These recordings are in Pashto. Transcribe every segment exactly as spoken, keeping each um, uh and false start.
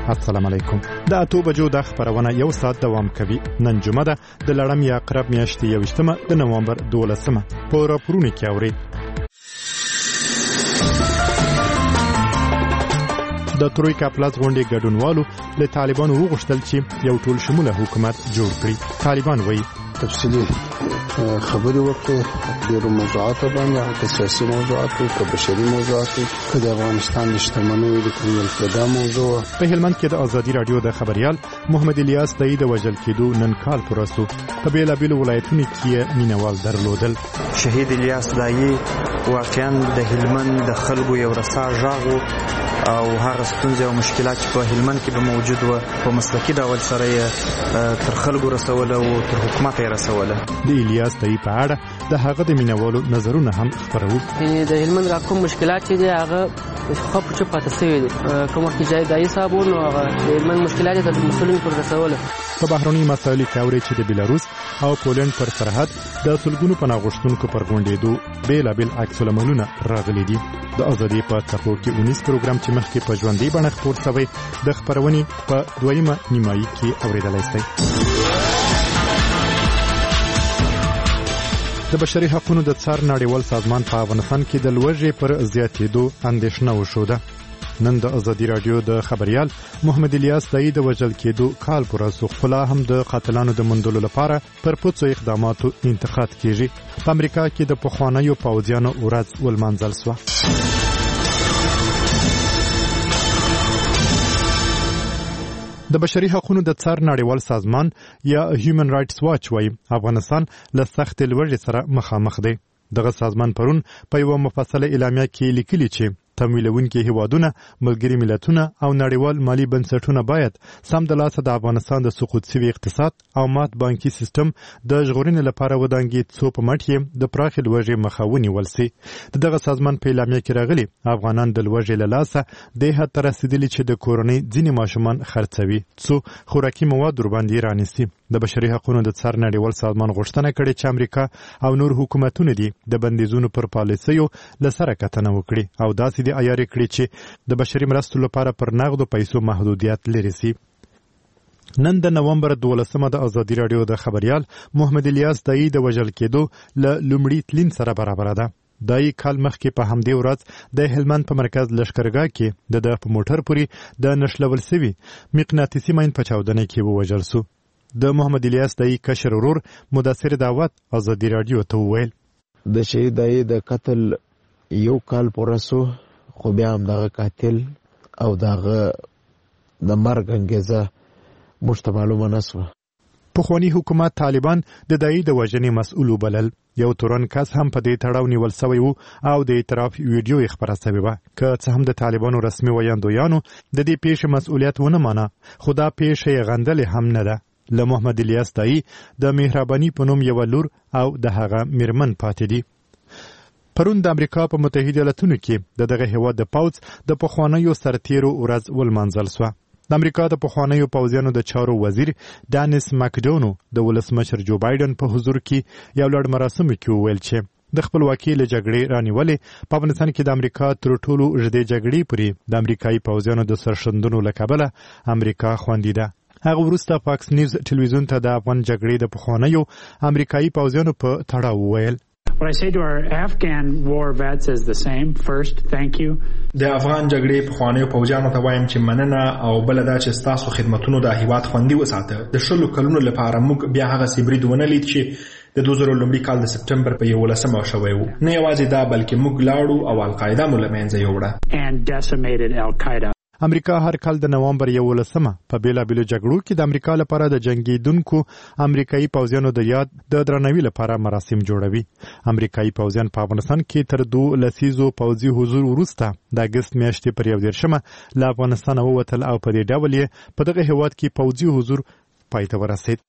السلام علیکم. د اته بجو د خبرونه یو ساعت دوام کوي. نن جمعه ده د لړم یا عقرب میاشتې یویشتمه د نوامبر دولسمه. په راپورونو کې اوري د ترویکا پلاس غونډې ګډونوالو له طالبانو وغوښتل چې یو ټول شموله حکومت جوړ کړي. طالبان وایي تفصیلی خبرې وکړي ډېرو موضوعاتو باندې، که سیاسي موضوعاتو، که بشري موضوعاتو، که د افغانستان د شتمنیو د کمیل دا موضوع. په هلمند کې د ازادي رادیو د خبریال محمد الیاس دای د وژل کېدو نن کال پوره سو. په بیلابیلو ولایتونو کې مینوال درلودل. شهید الیاس دای واقعا د هلمند د خلکو یو رسا ژغ او هغه ستونزې او مشکلات چې په هلمند کې به موجود و په مسلکي ډول سره یې تر خلکو رسوله او تر حکومت یې رسوله. د الیاس دای په اړه د هغه د مینوالو نظرونه هم خپرو. د هلمند را کوم مشکلات چې دی هغه خو په چپ پاتې شوی دی. کوم وخت چې دای صاحب نو هغه د هلمند مشکلات د مسولینو پر رسوله. په بهرني مسایلو کې اوري چې د بیلاروس او پولند پر سرحد د سلګونو پناه غوښتونکو پر غونډېدو بیلابیل عکس العملونه راغلي دي. د ازادي په څپو کې اونیس پروګرام چې مخکې په ژوندۍ بڼه خپور شوی د خبرونې په دویمه نیمایي کې اوریدلای شئ. د بشري حقوقو د څار نړیوال سازمان په افغانستان کې د لوږې پر زیاتېدو اندېښنه وشوده. نن د ازادي رادیو د خبریال محمد الیاس دای د وژل کېدو کال پوره سو. خو لا هم د قاتلانو د موندلو لپاره پر پوڅو اقداماتو انتقاد کیږي. په امریکا کې د پخوانیو پوځیانو ورځ ولمانځل شوه. د بشري حقوقو د څار نړیوال سازمان یا هیومن رائټس واچ وايي افغانستان له سخت لوږې سره مخامخ دی. دغه سازمان پرون په یو مفصله اعلامیه کې لیکلي چې تمویلونکي هیوادونه، ملګري ملتونه او نړیوال مالی بنسټونه باید سم د لاسه د افغانستان د سقوط شوي اقتصاد او مات بانکي سیستم د ژغورنې لپاره ودانګي څو په مټ یې د پراخې لوږې مخه ونیول سي. د دغه سازمان په اعلامیه کې راغلي افغانان د لوږې له لاسه دې حد ته رسېدلي چې د کورنۍ ځینې ماشومان خرڅوي څو خوراکي مواد ورباندې رانیسي. د بشري حقوقو د څار نړیوال سازمان غوښتنه کړې چې امریکا او نور حکومتونه دي د بندیزونو پر پالیسیو له سره کتنه وکړي او داسې د عیار کړي چې د بشري مرستو لپاره پر نغدو پیسو محدودیت لري سي. نن د نوامبر دولسمه د ازادي رادیو د خبریال محمد الیاس دای د وژل کېدو له لومړي تلین سره برابر ده. دای کال مخکې په همدې ورځ د هلمند په مرکز لشکرګاه کې د د په موټر پورې د نشلول سوي مقناطیسي ماین په چاودنه کې ووژل سو. د محمد الیاس دای کشر ورور مدثر دعوت ازادي رادیو ته وویل د شهید دای د قتل یو کال پوره سو، خو بیا هم دغه قاتل او دغه د مرګ انګیزه موږ ته معلومه نه سوه. پخواني حکومت طالبان د دای د وژنې مسؤل وبلل. یو تورن کس هم په دې تړاو نیول سوی وو او د اعتراف ویډیو یې خپره سوې وه. که څه هم د طالبانو رسمي ویاندویانو د دې پیښې مسؤلیت ونه منه، خو دا پیښه یې غندلې هم نه ده. له محمد الیاس دای د مهرباني په نوم یوه لور او د هغه میرمن پاتې دي. پرون د امریکا په متحده ایالاتونو کې د دغه هیواد د پوځ د پخوانیو سرتیرو ورځ ولمانځل شوه. د امریکا د پخوانیو پوځیانو د چارو وزیر ډانیس مکډونو د ولسمشر جو بایدن په حضور کې یو لړ مراسمو کې وویل چې د خپلواکۍ له جګړې رانیولې په افغانستان کې د امریکا تر ټولو اوږدې جګړې پورې د امریکایي پوځیانو د سرښندنو له کبله امریکا خوندي ده. هغه وروسته فاکس نیوز ټلویزیون ته د افغان جګړې د پخوانیو امریکایي پوځیانو په تړاو وویل What I say to our Afghan war vets is the same. First, thank you. د افغان جګړې پخوانیو پوځیانو ته وایم چې مننه او بل دا چې ستاسو خدمتونو د هیواد خوندي وساته. د شلو کلونو لپاره موږ بیا هغه سیبرید ونه لید چې د دوه زره لومړي کال د سپټمبر په یولسمه شوی و. نه یوازې دا بلکې موږ لاړو او القاعده مو له منځه یوړه. And decimated Al-Qaeda. امریکا هر کال د نوامبر یولسمه په بیلابیلو جګړو کې د امریکا لپاره د جنگیدونکو امریکایي پوځیانو د یاد د درناوي لپاره مراسم جوړوي. امریکایي پوځیان په افغانستان کې تر دوه لسیزو پوځي حضور وروسته د اګست میاشتې پر یو دېرشمه له افغانستانه ووتل او په دې ډول یې په دغه هیواد کې پوځي حضور پای ته ورسېد.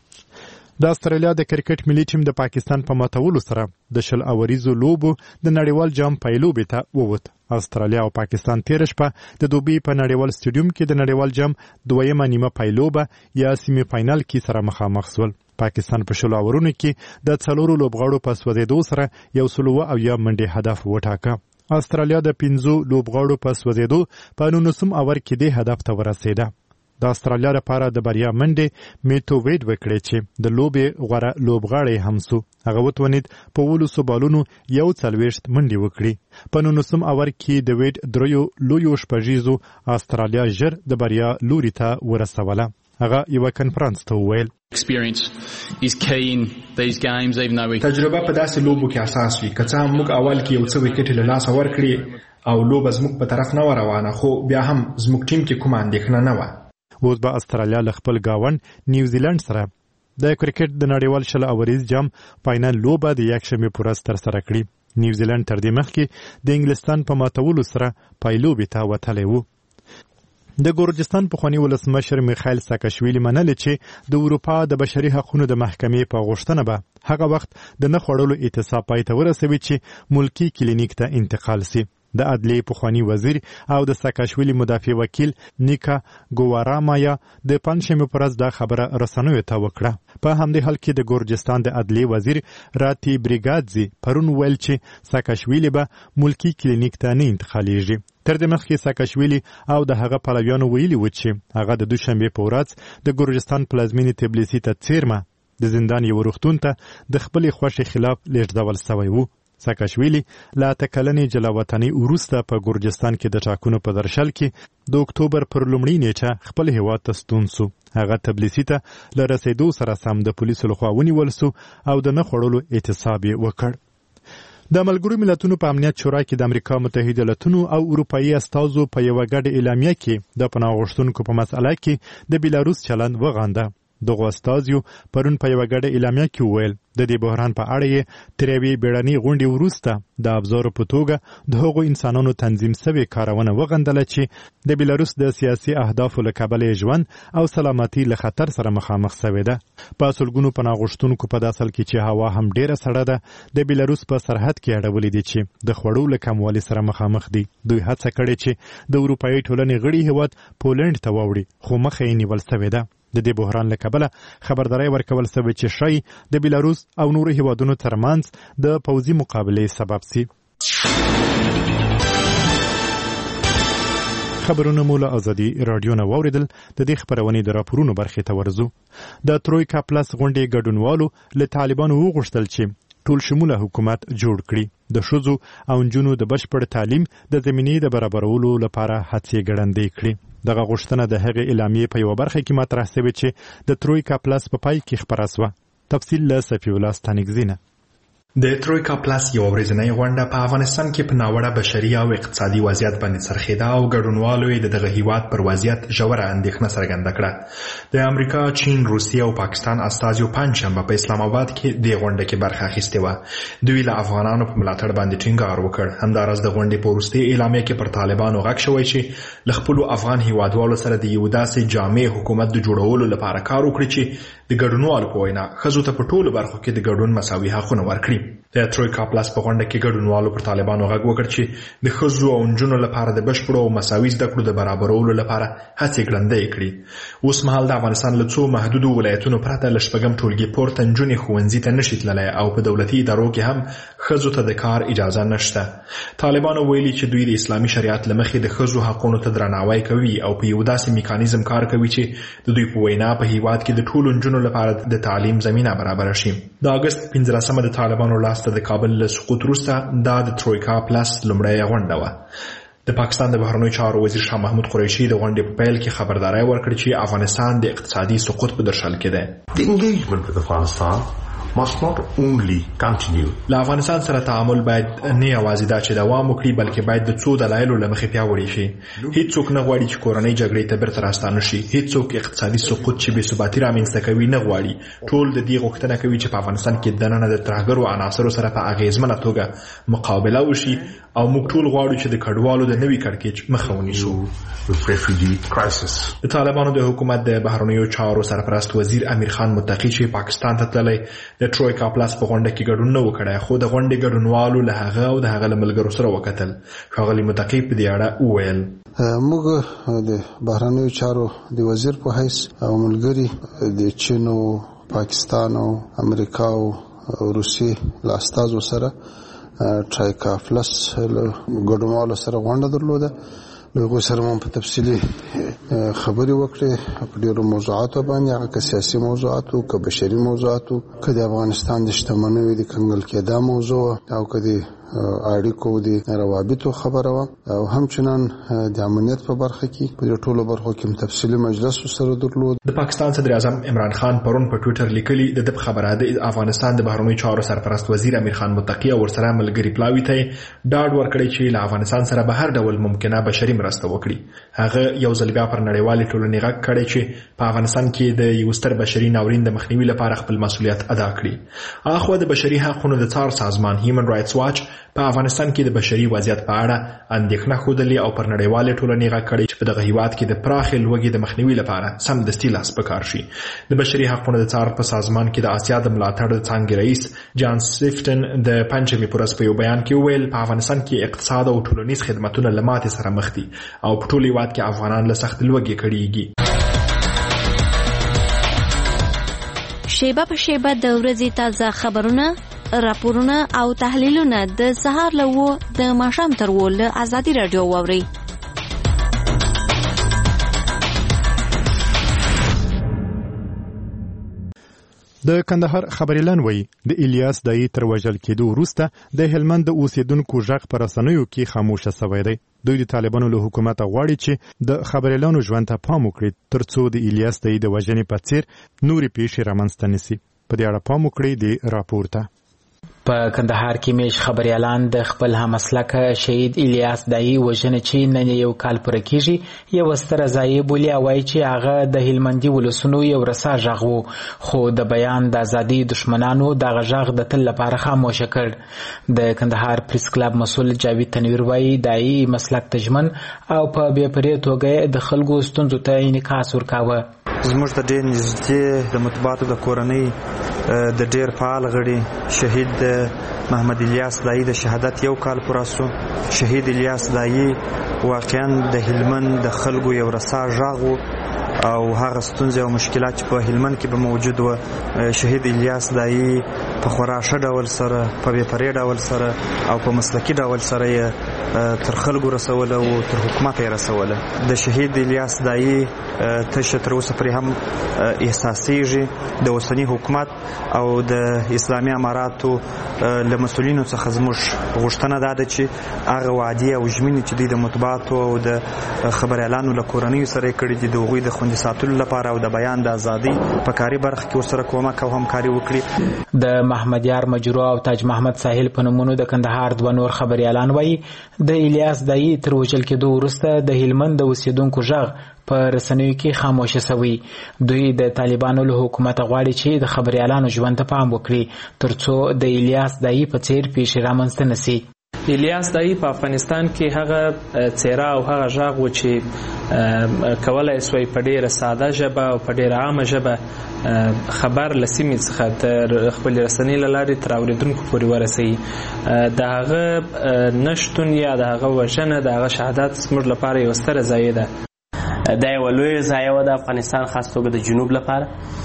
د استرالیا د کرکټ ملي ټیم د پاکستان په ماتولو سره د شل اوریزو لوبو د نړیوال جام پیلوبې ته ووت. استرالیا او پاکستان تیر شپه د دوبۍ په نړیوال سټیډیوم کې د نړیوال جام دویمه نیمه پیلوبه یا سیمی فاینل کې سره مخامخ شول. پاکستان په شل اورونو کې د څلورو لوبغاړو په سوځېدو سره یو سل او یا منډې هدف وټاکه. استرالیا د پنځو لوبغاړو په سوځېدو په نولسم اوور کې دې هدف ته ورسېده. د استرالیا لپاره د بریا منډې میتو وید وکړې چې د لوبې غوره لوبغاړی هم سو. هغه وتوانید په ولسو بالونو یو څلوېښت منډې وکړي. په نولسم اوور کې د وید دریو لویو شپږیزو استرالیا ژر د بریا لوري ته ورسوله. هغه یو کنفرانس ته وویل experience is key in these games even though we تجربه په داسې لوبو کې اساس وي. که څه هم موږ اول کې یو څه وکټ له لاسه ورکړي او لوبه زموږ په طرف نه روانه، خو بیا هم زموږ ټیم کې کومه اندېښنه نه وه. اوس به استرالیا له خپل گاوند نیوزیلند سره د کرکټ د نړیوال شل اوریز جام فاینل لوبه د یکشنبې په ورځ ترسره کړي. نیوزیلند تر دې مخکې د انګلستان په ماتولو سره پایلوبې ته وتلی و. د ګورجستان پخواني ولسمشر میخایل ساکاشویلي منلې چې د اروپا د بشري حقوقو د محکمې په غوښتنه به هغه وخت د نه خوړلو اعتصاب پای ته ورسوي چې ملکی کلینیک ته انتقال سي. د عدلیې پخواني وزیر او د ساکاشویلي مدافع وکیل نیکا ګوارامایا د پنځشنبې په ورځ دا خبره رسنیو ته وکړه. په همدې حال کې د ګورجستان د عدلیې وزیر راتی بریګادزي پرون ویل چې ساکاشویلي به ملکی کلینیک ته نه انتقالیږي. تر دې مخکې ساکاشویلي او د هغه پلویانو ویلي و چې هغه د دوشنبې په ورځ د ګورجستان پلازمینې تبلیسي ته څیرمه د زندان یو روغتون ته د خپلې خوښې خلاف لیږدول سوی و. ساکاشویلي لا تکلنې جلاوطنۍ وروسته په ګورجستان کې د ټاکنو په درشل کې د اکتوبر پر لومړۍ نیټه خپل هیواد ته ستون سو. هغه تبلیسي ته له رسېدو سره سم د پولیسو لخوا ونیول سو او د نه خوړلو اعتصاب یې وکړ. د ملګرو ملتونو په امنیت شورا کې د امریکا متحده ایالاتونو او اروپایي استازو په یوه ګډه اعلامیه کې د پناه غوښتونکو په مسأله کې د بیلاروس چلند وغانده. دغه استازیو پرون په یوه ګډه اعلامیه کې وویل د دې بحران په اړه یې تر یوې بیړنۍ غونډې وروسته د ابزارو په توګه د هغو انسانانو تنظیم سوې کارونه وغندله چې د بیلاروس د سیاسي اهدافو له کبله ژوند او سلامتي له خطر سره مخامخ سوې ده. په سلګونو پناه غوښتونکو په داسل کې چې هوا هم ډیره سړه ده د بیلاروس په سرحد کې اړولې دي چې د خوړو له کموالي سره مخامخ دي. دوی هڅه کړې چې د اروپایي ټولنې غړي هیواد پولنډ ته واوړي، خو مخه یې نیول سوې ده. د دې بحران له کبله خبرداری ورکول سوی چې شای د بیلاروس او نورو هیوادونو ترمنځ د پوځي مقابلې سبب سي. خبرونه مو له ازادي رادیو نه واوریدل. د دې خبرونې د راپورونو برخې ته ورځو. د ترویکا پلس غونډې ګډونوالو له طالبانو وغوښتل چې ټول شموله حکومت جوړ کړي، د ښځو او نجونو د بشپړ تعلیم د زمینې د برابرولو لپاره هڅې ګړندۍ کړي. دغه غوښتنه د هغې اعلامیې په یوه برخه کې مطرح سوې چې د ترویکا پلس په پای کې خپره سوه. تفصیل له صفي الله ستانکزي نه. د ترویکا پلس یو ورځنۍ غونډه په افغانستان کې په ناوړه بشري او اقتصادي وضعیت باندې څرخېده او ګډونوالو یې د دغه هیواد پر وضعیت ژوره اندېښنه څرګنده کړه. د امریکا، چین، روسیې او پاکستان استازیو پنجشنبه په اسلام آباد کې د غونډه کې برخه اخیستې وه. دوی له افغانانو په ملاتړ باندې ټینګار وکړ. همداراز د غونډې په وروستۍ اعلامیه کې پر طالبانو غږ شوی چې له خپلو افغان هیوادوالو سره د یو داسې جامع حکومت د جوړولو لپاره کار وکړي چې د ګډونوالو په وینا ښځو ته په ټولو برخو کې د ګډون مساوي حقونه ورکړي. د ترویکا پلس په غونډه کې ګډونوالو پر طالبانو غږ وکړ چې د ښځو او نجونو لپاره د بشپړو او مساوي زده کړو د برابرولو لپاره هڅې ګړندۍ کړي. اوس مهال د افغانستان له څو محدودو ولایتونو پرته له شپږم ټولګي پورته نجونې ښوونځي ته نشي تللی او په دولتي ادارو کې هم ښځو ته د کار اجازه نشته. طالبانو ویلي چې دوی د اسلامي شریعت له مخې د ښځو حقونو ته درناوی کوي او په یو داسې میکانیزم کار کوي چې د دوی په وینا په هیواد کې د ټولو نجونو لپاره د تعلیم زمینه برابره شي. د اګست پنځلسمه د طالبانو لاسته د کابل له سقوط وروسته دا د ترویکا پلس لومړۍ غونډه وه. د پاکستان د بهرنیو چارو وزیر شاه محمود قریشي د غونډې په پیل کې خبرداری ورکړ چې افغانستان د اقتصادي سقوط په درشل کې دی. The engagement with Afghanistan must not only continue. له افغانستان سره تعامل باید نه یوازې دا چې دوام وکړي بلکې باید د څو دلایلو له مخې پیاوړی شي. هیڅوک نه غواړي چې کورنۍ جګړې ته بیرته راستانه شي. هیڅوک اقتصادي سقوط چې بې ثباتي رامنځته کوي نه غواړي. ټول د دې غوښتنه کوي چې په افغانستان کې دننه د ترهګرو عناصرو سره په اغیزمنه توګه مقابله وشي او موږ ټول غواړو چې د کډوالو د نوي کړکېچ مخه ونیسو. د طالبانو د حکومت د بهرنیو چارو سرپرست وزیر امیر خان متقی چې پاکستان ته تللی د ترویکا پلس په غونډه کې ګډون نه وکړی، خو د غونډې ګډونوالو له هغه او د هغه له ملګرو سره وکتل. ښاغلي متقی په دې اړه وویل موږ د بهرنیو چارو د وزیر په حیث او ملګري د چین او پاکستان او امریکا او روسیې له استازو سره ټرایکافلس ګډونوالو سره غونډه درلوده. له هغوی سره مو په تفصیلي خبرې وکړې په ډېرو موضوعاتو باندې، هغه که سیاسي موضوعاتو، که بشري موضوعاتو، که د افغانستان د شتمنیو د کنګل کېدا موضوع او که د اړیکو د روابطو خبره وه، او همچنان د امنیت په برخه کې په دې ټولو برخو کې تفصیلي مجلس سره درلود. د پاکستان صدر اعظم عمران خان پرون په ټویټر لیکلي د د خبره د افغانستان د بهرنیو چارو سرپرست وزیر امیر خان متقی او ورسره ملګری پلاوي ته ډاډ ورکړی چې له افغانستان سره به هر ډول ممکنه بشري مرسته وکړي. هغه یو ځل بیا پر نړیوالې ټولنې غږ کړی چې په افغانستان کې د یو ستر بشري ناورین د مخنیوي لپاره خپل مسؤلیت ادا کړي. اخو د بشري حقوقو د څار سازمان هیومن رائټس واچ په افغانستان کې د بشري وضعیت په اړه اندېښنه ښودلې او پر نړیوالې ټولنې غږ کړی چې په دغه هیواد کې د پراخې لوږې د مخنیوي لپاره سمدستي لاس په کار شي. د بشري حقوقو د څار په سازمان کې د آسیا د ملاتړ د څانګې رئیس جان سیفټن د پنځمې پر ورځ په یو بیان کې وویل په افغانستان کې اقتصاد او ټولنیز خدمتونه له ماتې سره مخ دي او په ټول هیواد کې افغانان له سخت لوږې کړېږي. شیبه په شیبه د ورځې تازه خبرونه، راپورونه او تحلیلونه د سهار له وو د ماښام تر وو له ازادي راډیو واورئ. د کندهار خبريالان وایي د الیاس دای تر وژل کېدو وروسته د هلمند د اوسیدونکو ژغ پر رسنیو کې خاموشه شوی دی. دوی د طالبانو له حکومت غواړي چې د خبريالانو ژوند ته پام وکړي ترڅو د الیاس دای د وژنې په څیر نورې پیښې رامنځته نشي. په دې اړه پام وکړئ د راپور ته. په کندهار کې میش خبريالان د خپل همسلکه شهید الیاس دای وژنې چې نن یو کال پوره کیږي یو ستر ځای بولی وایي چې هغه د هلمندي ولسونو یو رسا ژغ وو، خو د بیان د ازادي دشمنانو دغه ژغ د تل لپاره خاموشه کړ. د کندهار پریس کلب مسؤل جاوید تنویر وایي دای مسلک تجمن او په بې پرې توګه د خلکو ستونزو ته انعکاس ورکاوه. زموږ د ډېر نږدې د مطبوعاتو د کورنۍ د ډېر فعال غړي شهید محمد الیاس دای د شهادت یو کال پوره شو. شهید الیاس دای واقعا د هلمند د خلکو یو رسا ژغ او هغه ستونزې او مشکلات چې په هلمند کې به موجود و، شهید الیاس دای په خورا ښه ډول سره په بې پرې ډول سره او په مسلکي ډول سره یې تر خلکو رسوله او تر حکومت یې رسوله. د شهید الیاس دای تشه تر اوسه پرې هم احساسیږي. د اوسني حکومت او د اسلامي اماراتو له مسؤلینو څخه زموږ غوښتنه دا ده چې هغه وعدې او ژمنې چې دوی د مطبوعاتو او د خبريالانو له کورنیو سره یې کړي دي د هغوی د خوندي ساتلو لپاره او د بیان د ازادۍ په کاري برخه کې ورسره کومک او همکاري وکړي. د محمد یار مجرو او تاج محمد ساحل په نومونو د کندهار دوه نور خبريالان وایي د الیاس دای تر وژل کېدو وروسته د هلمند د اوسیدونکو ژغ په رسنیو کې خاموشه شوی. دوی د طالبانو له حکومت غواړي چې د خبريالانو ژوند ته پام وکړي ترڅو د الیاس دای په څیر پیښې رامنځته نشي. الیاس دای په افغانستان کې هغه څیره او هغه ژغ و چې کولای سوی په ډیره ساده ژبه او په ډیره عامه ژبه خبر له سیمې څخه تر خپل رسنۍ له لارې تر اورېدونکو پورې ورسوي. د هغه نشتون یا د هغه وژنه د هغه شهادت زموږ لپاره یوه ستره ضایعه ده. دا یوه لویه ضایعه وه د افغانستان خاص توګه د جنوب لپاره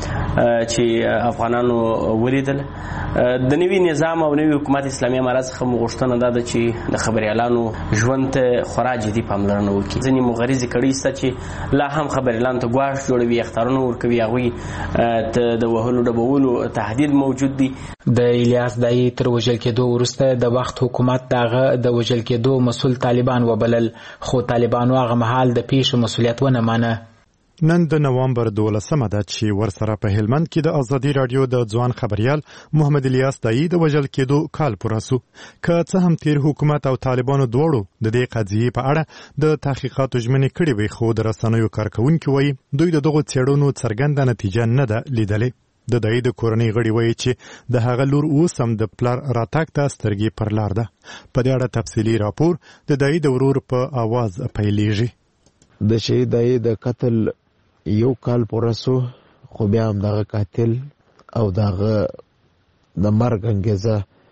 چې افغانانو ولیدل. د نوي نظام او نوي حکومت اسلامي امارات څخه مو غوښتنه دا ده چې د خبريالانو ژوند ته خورا جدي پاملرنه وکړي. ځینې مغرضې کړۍ شته چې لا هم خبريالانو ته ګواښ جوړوي، اخطارونه ورکوي، هغوی ته د وهلو ډبولو تهدید موجود دی. د الیاس دای تر وژل کېدو وروسته د وخت حکومت دغه د وژل کېدو مسؤل طالبان وبلل، خو طالبانو هغه مهال د پیښو مسؤلیت ونه مانه. نن د نوامبر دولسمه ده چې ورسره په هلمند کې د ازادي رادیو د ځوان خبريال محمد الیاس دای د وژل کېدو کال پوره شو. که څه هم تیر حکومت او طالبانو دواړو د دې قضیې په اړه د تحقیقاتو ژمنې کړې وي، خو د رسنیو کارکونکي وایي دوی د دغو څېړنو څرګنده نتیجه نه ده لیدلې. د دای د کورنۍ غړي وایي چې د هغه لور اوس هم د پلار راتګ ته سترګې پر لار ده. په دې اړه تفصیلي راپور د دای د ورور په आवाज پیلېږي. د شهید دای د قتل یو کال پوره شو، خو بیا هم دغه قاتل او دغه د مرګ انګیزه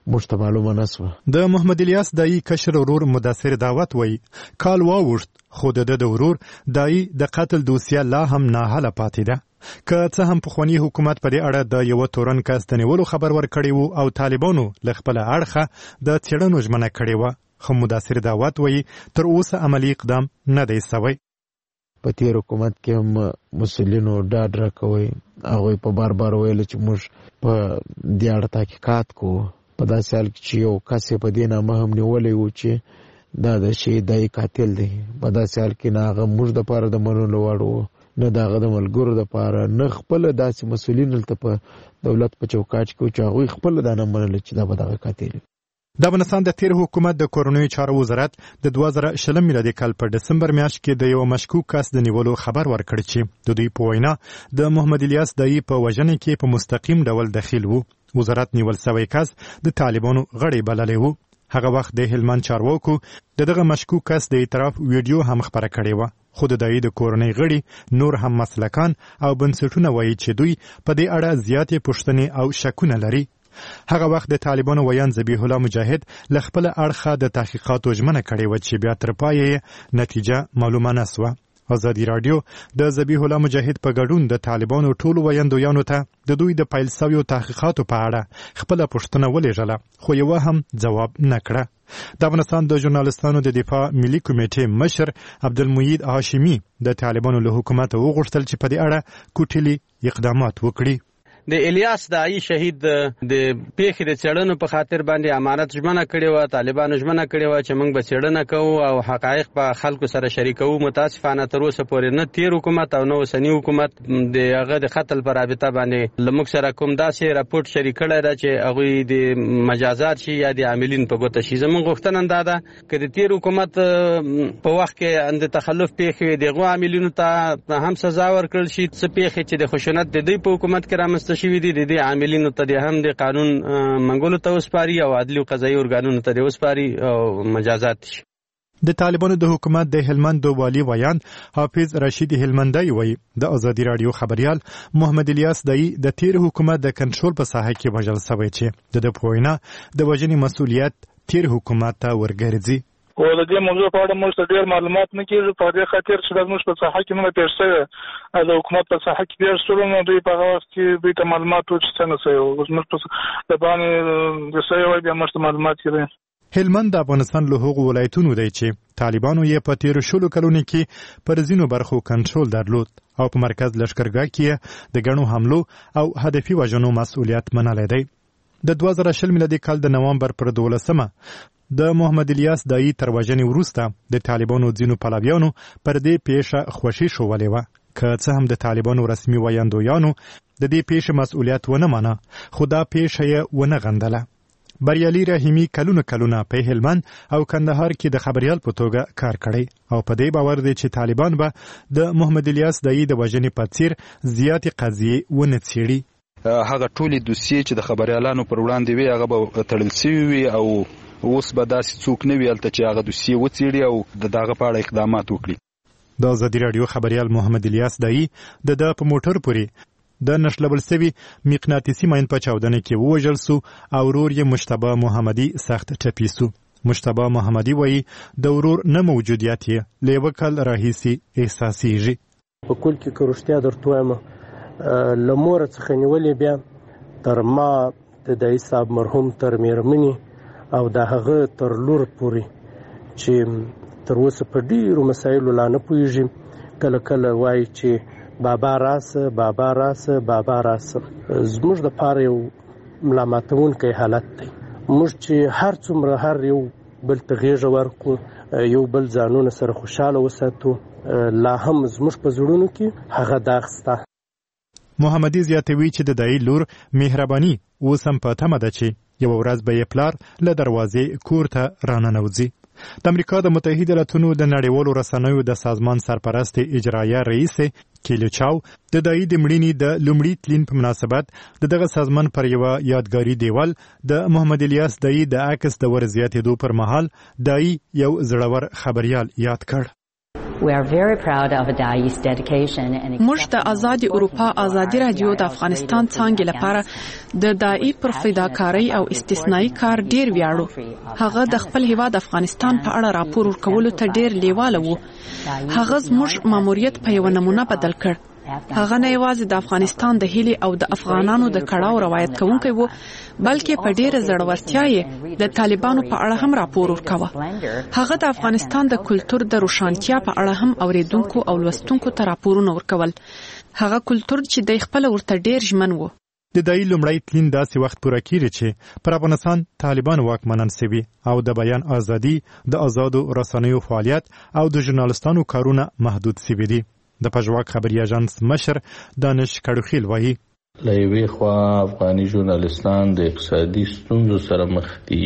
موږ ته معلومه نه سوه. د محمد الیاس دایي کشر ورور مدثر دعوت وایي کال واوښت خو د ده د ورور دایي د قتل دوسیه لا هم ناحله پاتې ده. که څه هم پخواني حکومت په دې اړه د یوه تورن کس د نیولو خبر ورکړی و او طالبانو له خپله اړخه د څېړنو ژمنه کړې وه، خو مدثر دعوت وایي تر اوسه عملي اقدام نه دی سوی. په تیر حکومت کې هم مسؤلینو ډاډ راکوي، هغوی په بار بار ویل چې موږ په دې اړه تحقیقات کوو. په داسې حال کې چې یو کس یې په دې نامه هم نیولی و چې دا د شهید دایي قاتل دی، په داسې حال کې نه هغه موږ دپاره د منلو وړ و، نه د هغه د ملګرو دپاره، نه خپله داسې مسؤلین هلته په دولت په چوکاټ کې و چې هغوی خپله دا نه منله چې دا به دغه قاتل وي. د افغانستان د تیر حکومت د کورنیو چارو وزارت د دوه زره شلم میلادي کال په ډسمبر میاشت کې د یو مشکوک کس د نیولو خبر ورکړ چې د دوی په وینا د محمد الیاس دایي په وژنې کې په مستقیم ډول دخیل و. وزارت نیول سوی کس د طالبانو غړی بللی و. هغه وخت د هلمند چارواکو د دغه مشکوک کس د اعتراف ویډیو هم خپره کړې وه، خو د دایي د کورنۍ غړي نور هم مسلکان او بنسټونه وایي چې دوی په دې اړه زیاتې پوښتنې او شکونه لري. هغه وخت د طالبانو ویان ذبیح الله مجاهد له خپله اړخه د تحقیقاتو ژمنه کړې وه چې بیا تر پایه نتیجه معلومه نه سوه. ازادي راډیو د ذبیح الله مجاهد په ګډون د طالبانو ټولو ویاندویانو ته د دوی د پیل سویو تحقیقاتو په اړه خپله پوښتنه ولیږله، خو یوه هم ځواب نه کړه. د افغانستان د ژورنالستانو د دفاع ملي کمیټې مشر عبدالمجید هاشمي د طالبانو له حکومته وغوښتل چې په دې اړه کوټلي اقدامات وکړي. د الیاس دایي شهید د پیښې د څېړنو په خاطر باندې امانت ژمنه کړې وه، طالبانو ژمنه کړې وه چې موږ به څېړنه کوو او حقایق به خلکو سره شریکوو. متاسفانه تر اوسه پورې نه تیر حکومت او نه اوسني حکومت د هغه د قتل په رابطه باندې له موږ سره کوم داسې راپورټ شریک کړی ده چې هغوی د مجازات شي یا د عاملین په ګوته شي. زموږ غوښتنه دا ده که د تیر حکومت په وخت کې د تخلف پیښې وې د هغو عاملینو ته هم سزا ورکړل شي. څه پیښې چې د خشونت د دوی په حکومت کې رامنځته شوي دي د دې عاملینو ته د هم د قانون منګولو ته وسپاري او عدلي او قضایي ارګانونو ته د وسپاري او مجازات شي. د طالبانو د حکومت د هلمند د والي ویان حافظ رشید هلمندی وایي د ازادي راډیو خبریال محمد الیاس دایي د تیر حکومت د کنټرول په ساحه کې وژل سوی چې د ده په وینا د وژنې مسؤلیت تیر حکومت ته ورګرځي. او د دې موضوع په اړه موږ ته ډېر معلومات نه کېږي په دې خاطر چې زموږ په ساحه کې نه پېښ شوی د حکومت په ساحه کې ډېر شول نو دوی په هغه وخت کې دوی ته معلومات و چې څنګه شوی و. زموږ په د باندې د شوی وای بیا موږ ته معلومات کېدی. هلمند د افغانستان له هغو ولایتونو دی چې طالبانو یې په تیرو شلو کلونو کې پر ځینو برخو کنټرول درلود او په مرکز لښکرګاه کې د ګڼو حملو او هدفي وژنو مسؤلیت منلی دی. د دوه زره شل میلادي کال د نوامبر پر دولسمه د محمد الیاس دایي تر وژنې وروسته د طالبانو ځینو پلویانو پر دې پیښه خوښي ښودلې وه. که څه هم د طالبانو رسمي ویاندویانو د دې پیښې مسؤلیت ونه منه، خو دا پیښه یې ونه غندله. بریالي رحیمي کلونه کلونه په هلمند او کندهار کې د خبریال په توګه کار کړی او په دې باور دی چې طالبان به د محمد الیاس دایي د وژنې په څیر زیاتې قضیې ونه څېړي. هغه ټولې دوسیې چې د خبریالانو پر وړاندې وي هغه به تړل سوي وي او اوس به داسې څوک نه وي هلته چې هغه دوسیې وڅېړي او د دغه په اړه اقدامات وکړي. د ازادي راډیو خبریال محمد الیاس دایي د ده په موټر پورې د نښلول سوي مقناطیسي ماین په چاودنه کې ووژل سو او ورور یې مجتبی محمدي سخت ټپي سو. مجتبی محمدي وایي د ورور نه موجودیت یې له یوه کال راهیسې احساسیږي. په کل کې که رښتیا درته وایم له موره څخه نیولې بیا تر ما د دایي صاحب مرحوم تر مېرمنې او د هغه تر لور پورې چې تر اوسه په ډېرو مسایلو لا نه پوهېږي. کله کله وایي چې بابا راسه بابا راسه بابا راسه. زموږ دپاره یو ملامتونکی حالت دی. موږ چې هر څومره هر یو بل ته غېږه ورکړو، یو بل ځانونه سره خوشحاله وساتو، لا هم زموږ په زړونو کې هغه داغ سته. محمدي زیاتوي چې د دایي لور مهرباني اوس هم په تمه ده چې یوه ورځ به یې پلار له دروازې کور ته راننوځي. د امریکا د متحده ایالاتونو د نړیوالو رسنیو د سازمان سرپرست اجرایه رئیس کیلی چاو د دایي د مړینې د لومړي تلین په مناسبت د دغه سازمان پر یوه یادګاري دیوال د محمد الیاس دایي د عکس د ور زیاتېدو پر مهال دایي یو زړور خبریال یاد کړ. موږ د آزادي اروپا آزادي رادیو د افغانستان څانګې لپاره د داعی پر فداکارۍ او استثنایی کار ډیر ویاړو. هغه د خپل هیواد افغانستان په اړه راپور ورکولو ته ډیر لیواله وو. هغه زموږ ماموریت په یو نمونه بدل کړ. هغه نه یوازې د افغانستان د هیلې او د افغانانو د کړهو روایت کوونکی وو، بلکې په ډیره زړورتیا یې د طالبانو په اړه هم راپور ورکاوه. هغه د افغانستان د کلتور د روښانتیا په اړه هم اوریدونکو او لوستونکو ته راپورونه ورکول. هغه کلتور چې د خپل ورته ډیر ژمن وو. د دای لومړی تلین داسې وخت پوره کیږي چې پر افغانستان طالبان واکمنان سوي او د بیان ازادي، د آزادو رسنیو فعالیت او د ژورنالستانو کارونه محدود سوي دي. د پژواک خبري اژانس مشر دانش کډوخیل وایي له یوې خوا افغاني ژورنالستان د اقتصادي ستونزو سره مخ دي.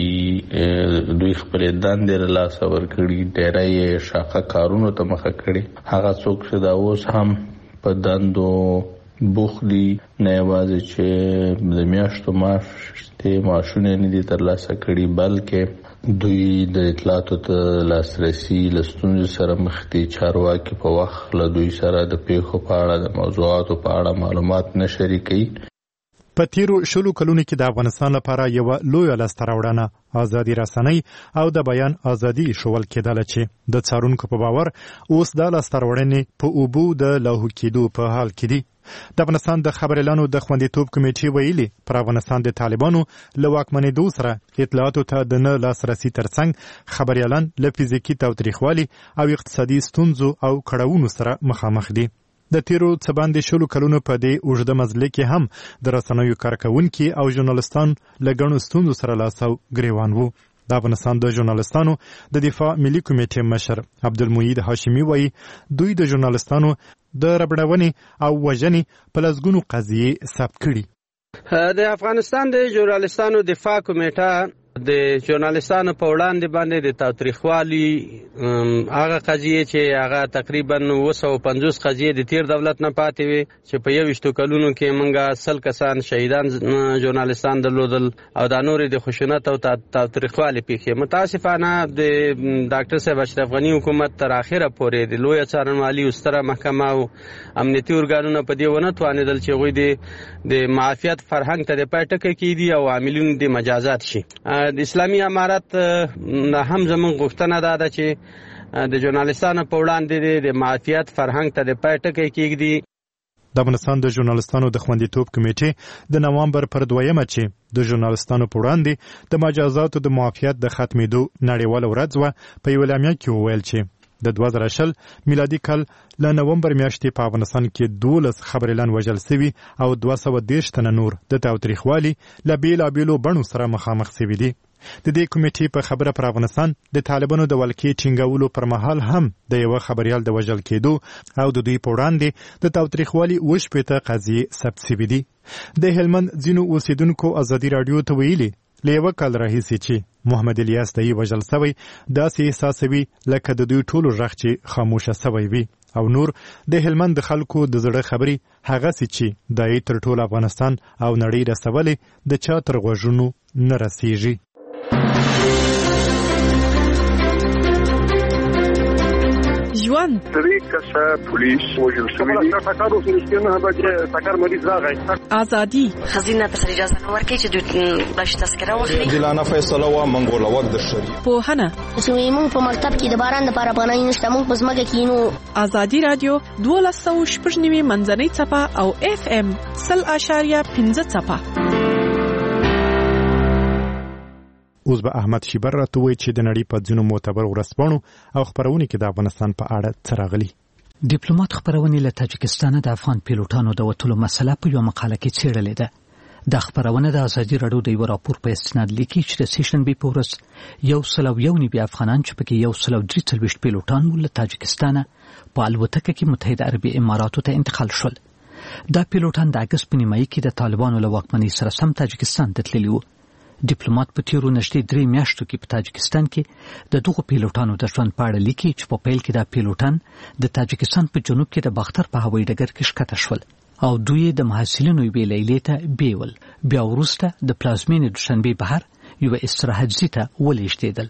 دوی خپلې دندې له لاسه ورکړي، ډېری یې شاخه کارونو ته مخه کړي. هغه څوک چې دا اوس هم په دندو بوخت دي، نه یوازې چې د میاشتو معاشتې معاشونه نه دي ترلاسه کړي، بلکې دوی د اطلاعاتو ته لاسرسي له ستونزو سره مخ دي. چارواکي په وخت له دوی سره د پیښو په اړه د موضوعاتو په اړه معلومات نه شریکوي. په تیرو شلو کلونو کې د افغانستان لپاره یو لوی لاسته راوړنه ازادي رسنۍ او د بیان ازادي شول کېدل چې د څارونکو په باور اوس د لاسته راوړنې په اوبو د لاهو کېدو په حال کې دي. د افغانستان د خبريالانو د خوندیتوب کمیټې ویلي پر افغانستان د طالبانو له واکمنېدو سره اطلاعاتو ته د نه لاسرسي ترڅنګ خبريالان له فزیکي تاوتریخوالي او اقتصادي ستونزو او کړاوونو سره مخامخ دي. د تیرو څه باندې شلو کلونو په دې اوږده مزله کې هم د رسنیو کارکونکي او ژورنالستان له ګڼو ستونزو سره لاس او ګریوان وو. د افغانستان د ژورنالستانو د دفاع ملي کمیټې مشر عبدالمجید هاشمي وایي دوی د ژورنالستانو د ربړونې او وژنې په لسګونو قضیې ثبت کړي. د افغانستان د ژورنالستانو دفاع کمیټه د ژورنالستانو په وړاندې باندې د تاوتریخوالي هغه قضیې چې هغه تقریبا اوه سوه پنځوس قضیې د تیر دولت نه پاتې وي چې په یویشتو کلونو کې موږ سل کسان شهیدان ژورنالستان درلودل او دا نورې د خشونت او تاوتریخوالي پیښې. متاسفانه د ډاکټر صاحب اشرف غني حکومت تر اخره پورې د لویه څارنوالي او ستره محکمه او امنیتي ارګانونه په دې ونه توانېدل چې هغوی د معافیت فرهنګ ته د پای ټکی کېږدي او عاملین د مجازات شي. د اسلامي امارت هم زموږ غوښتنه دا ده چې د ژورنالستانو په وړاندې د معافیت فرهنګ ته د پای ټکی کېږدي. د افغانستان د ژورنالستانو د خوندیتوب کمیټې د نوامبر پر دویمه چې د ژورنالستانو په وړاندې د مجازاتو د معافیت د ختمېدو نړیواله ورځ وه په یوه اعلامیه کې وویل چې د دوه زره شل میلادي کال له نومبر میاشتې په افغانستان کې دولس خبریالان وژل سوي او دوه سوه دېرش تنه نور د تاوتریخوالي له بېلابېلو بڼو سره مخامخ سوي دي. د دې کمیټې په خبره پر افغانستان د طالبانو د ولکې ټینګولو پر مهال هم د یوه خبریال د وژل کېدو او د دوی په وړاندې د تاوتریخوالي اوه شپېته قضیې ثبت سوي دي. د هلمند ځینو اوسیدونکو ازادي راډیو ته ویلي له یوه کال راهیسې چې محمد الیاس دایي وژل سوی داسې احساسوي لکه د دوی ټولو غږ چې خاموشه سوی وي او نور د هلمند د خلکو د زړه خبرې هغسې چې دایي تر ټول افغانستان او نړۍ رسولې د چا تر غوږونو نه رسیږي. ژوند درې کسه پولیس وژل شوي دي. ټکر وشو نه به ټکر مریض راغی. ازادي خزینه ته اجازه نه ورکړي چې دوی بش تذکره واخلي. جلانه فیصله وا منګول وخت د شری. پوهنه زموږ په مکتب کې د باران لپاره پناه نشته، موږ په ځمکه کې نو. ازادي رادیو دولس سوه شپږ نوي منځنۍ څپه او اف ام سل اشاریه پنځه څپه. اوس به احمد شیبر راته وایي چې د نړۍ په ځینو معتبر ورځپاڼو او خپرونې کې د افغانستان په اړه څه راغلي. ډیپلوماټ خپرونې له تاجکستان د افغان پیلوټانو د وتلو مسله په یوه مقاله کې څېړلې ده. دا خپرونه د ازادي راډیو د یو راپور په استناد لیکي چې د سېشنبې په ورځ یو سل او یو نوي افغانان چې پکې یو سل او درې څلوېښت پیلوټان وو له تاجکستانه په الوتکه کې متحده عربي اماراتو ته انتقال شول. دا پیلوټان د اګست په نیمایي کې د طالبانو له واکمنۍ سره سم تاجکستان ته تللي وو. ډیپلوماټ په تیرو نږدې درې میاشتو کې په تاجکستان کې د دغو پیلوټانو د ژوند په اړه لیکي چې په پیل کې دا پیلوټان د تاجکستان په جنوب کې د باختر په هوایي ډګر کې ښکته شول او دوی د محصلینو یوې لیلې ته بیول. بیا وروسته د پلازمینې دوشنبې بهر یوه استراحت ځای ته ولېږدېدل.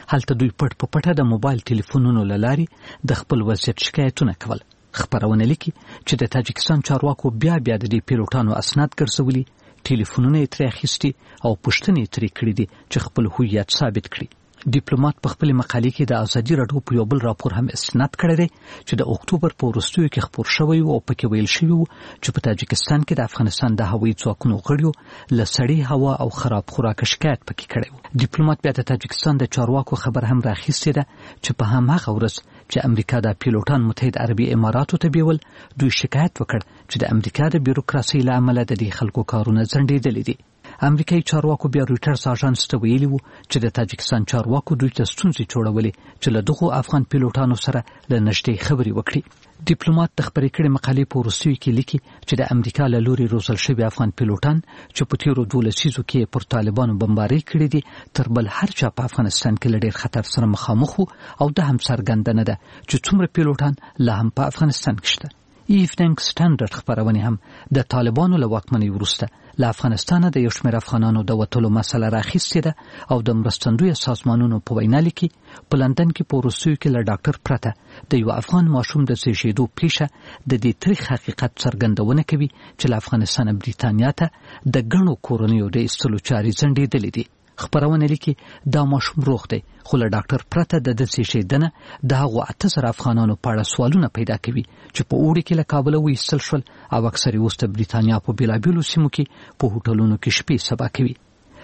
هلته دوی پټ په پټه د موبایل ټلیفونونو له لارې د خپل وضعیت شکایتونه کول. خبرونه لیکي چې د تاجکستان چارواکو بیا بیا د دې پیلوټانو اسناد ګرځولي، ټلیفونونه یې ترې اخیستي او پوښتنې یې ترې کړي دي چې خپل هویت ثابت کړي. ډیپلوماټ په خپل مقالې کې د ازادي راډیو په یو بل راپور هم استناد کړی دی چې د اکتوبر په وروستیو کې خپور شوی او پکې ویل شوی و چې په تاجکستان کې د افغانستان د هوایي ځواکونو غړیو له سړې هوا او خراب خوراک شکایت پکې کړی و. ډیپلوماټ بیا د تاجکستان د چارواکو خبر هم راخیستې ده چې په هماغه ورځ چې امریکا د پیلوټان متحد عربي اماراتو ته بیول، دوی شکایت وکړ چې د امریکا د بیروکراسۍ له امله د دې خلکو کارونه ځنډېدلي دي. امریکایي چارواکو بیا رویټرز اژانس ته ویلي وو چې د تاجکستان چارواکو دوی ته ستونزې جوړولې چې له دغو افغان پیلوټانو سره له نږدې خبرې وکړي. ډیپلوماټ د خبرې کړې مقالې په وروستیو کې لیکي چې د امریکا له لوري روزل شوي افغان پیلوټان چې په تیرو دوه لسیزو کې پر طالبانو بمبارۍ کړې دي تر بل هر چا په افغانستان کې له ډېر خطر سره مخامخ وو او دا هم څرګنده نه ده چې څومره پیلوټان لا هم په افغانستان کې شته. ایفننګ سټانډرډ خبرونه هم د طالبانو له واکمنۍ وروسته له افغانستانه د یو شمېر افغانانو د وتلو مسله راخیستې ده او د مرستندویه سازمانونو په وینا لیکي په لندن کې په وروستیو کې له ډاکټر پرته د یو افغان ماشوم د زیږېدو پیښه د دې تریخ حقیقت څرګندونه کوي چې له افغانستانه بریتانیا ته د ګڼو کورنیو د ایستلو چارې ځنډېدلې دي. خبرونه لیکي دا ماشوم روغ دی، خو له ډاکټر پرته د ده زیږېدنه د هغو اته زره افغانانو په اړه سوالونه پیدا کوي چې په اوړي کې له کابله وایستل شول او اکثر یې اوس د بریتانیا په بېلابېلو سیمو کې په هوټلونو کې شپې سبا کوي.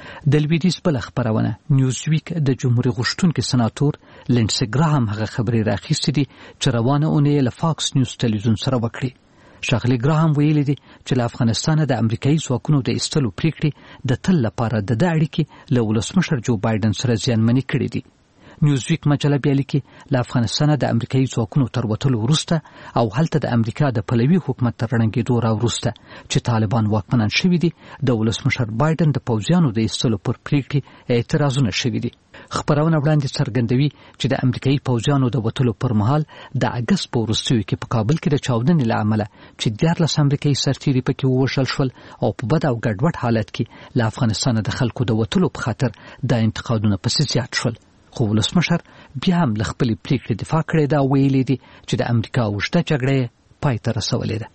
د لویدیځ بله خبرونه نیوزویک د جمهوریت غوښتونکي سناتور لینډسي ګراهام هغه خبرې راخیستې دي چې روانه اونۍ له فاکس نیوز تلویزیون سره وکړي. ښاغلي ګراهام ویلي دي چې له افغانستانه د امریکایي ځواکونو د ایستلو پریکړې د تل لپاره د ده اړیکې له ولسمشر جو بایدن سره زیانمنې کړې دي. نیوزویک مجله بیا لیکي له افغانستانه د امریکایي ځواکونو تر وتلو وروسته او هلته د امریکا د پلوي حکومت تر ړنګېدو راوروسته چې طالبان واکمنان شوي دي د ولسمشر بایدن د پوځیانو د ایستلو پر پریکړې اعتراضونه شوي دي. خبرونه وړاندې څرګندوي چې د امریکایي پوځیانو د وتلو پر مهال د اګست په وروستیو کې په کابل کې د چاودنې له امله چې دیارلس امریکایي سرتیري پکې ووژل شول او په بد او ګډوډ حالت کې له افغانستانه د خلکو د وتلو په خاطر دا انتقادونه پسې زیات شول. خو ولسمشر بیا هم له خپلې پریکړې دفاع کړې ده او ویلي دي چې د امریکا اوږده جګړه یې پای ته رسولې ده.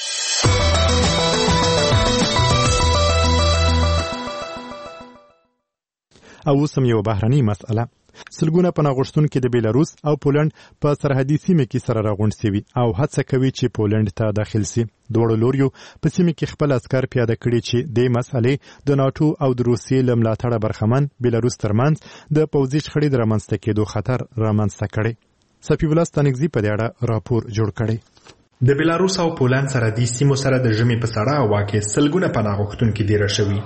او اوس هم یوه بهرنۍ مسئله. سلګونه پناه غوښتونکي د بیلاروس او پولنډ په سرحدي سیمه کې سره راغونډ شوي او هڅه کوي چې پولنډ ته داخل شي. دواړو لوریو په سیمه کې خپل عسکر پیاده کړي چې د مسئلې د ناتو او د روسیې له ملاتړه برخمن بیلاروس ترمنځ د پوځي شخړې د رامنځته کېدو خطر رامنځته کړي. صفي الله ستانکزي په دې اړه راپور جوړ کړی. د بیلاروس او پولنډ سرحدي سیمو سره د ژمي په سړه هوا کې سلګونه پناه غوښتونکي دېره شوي.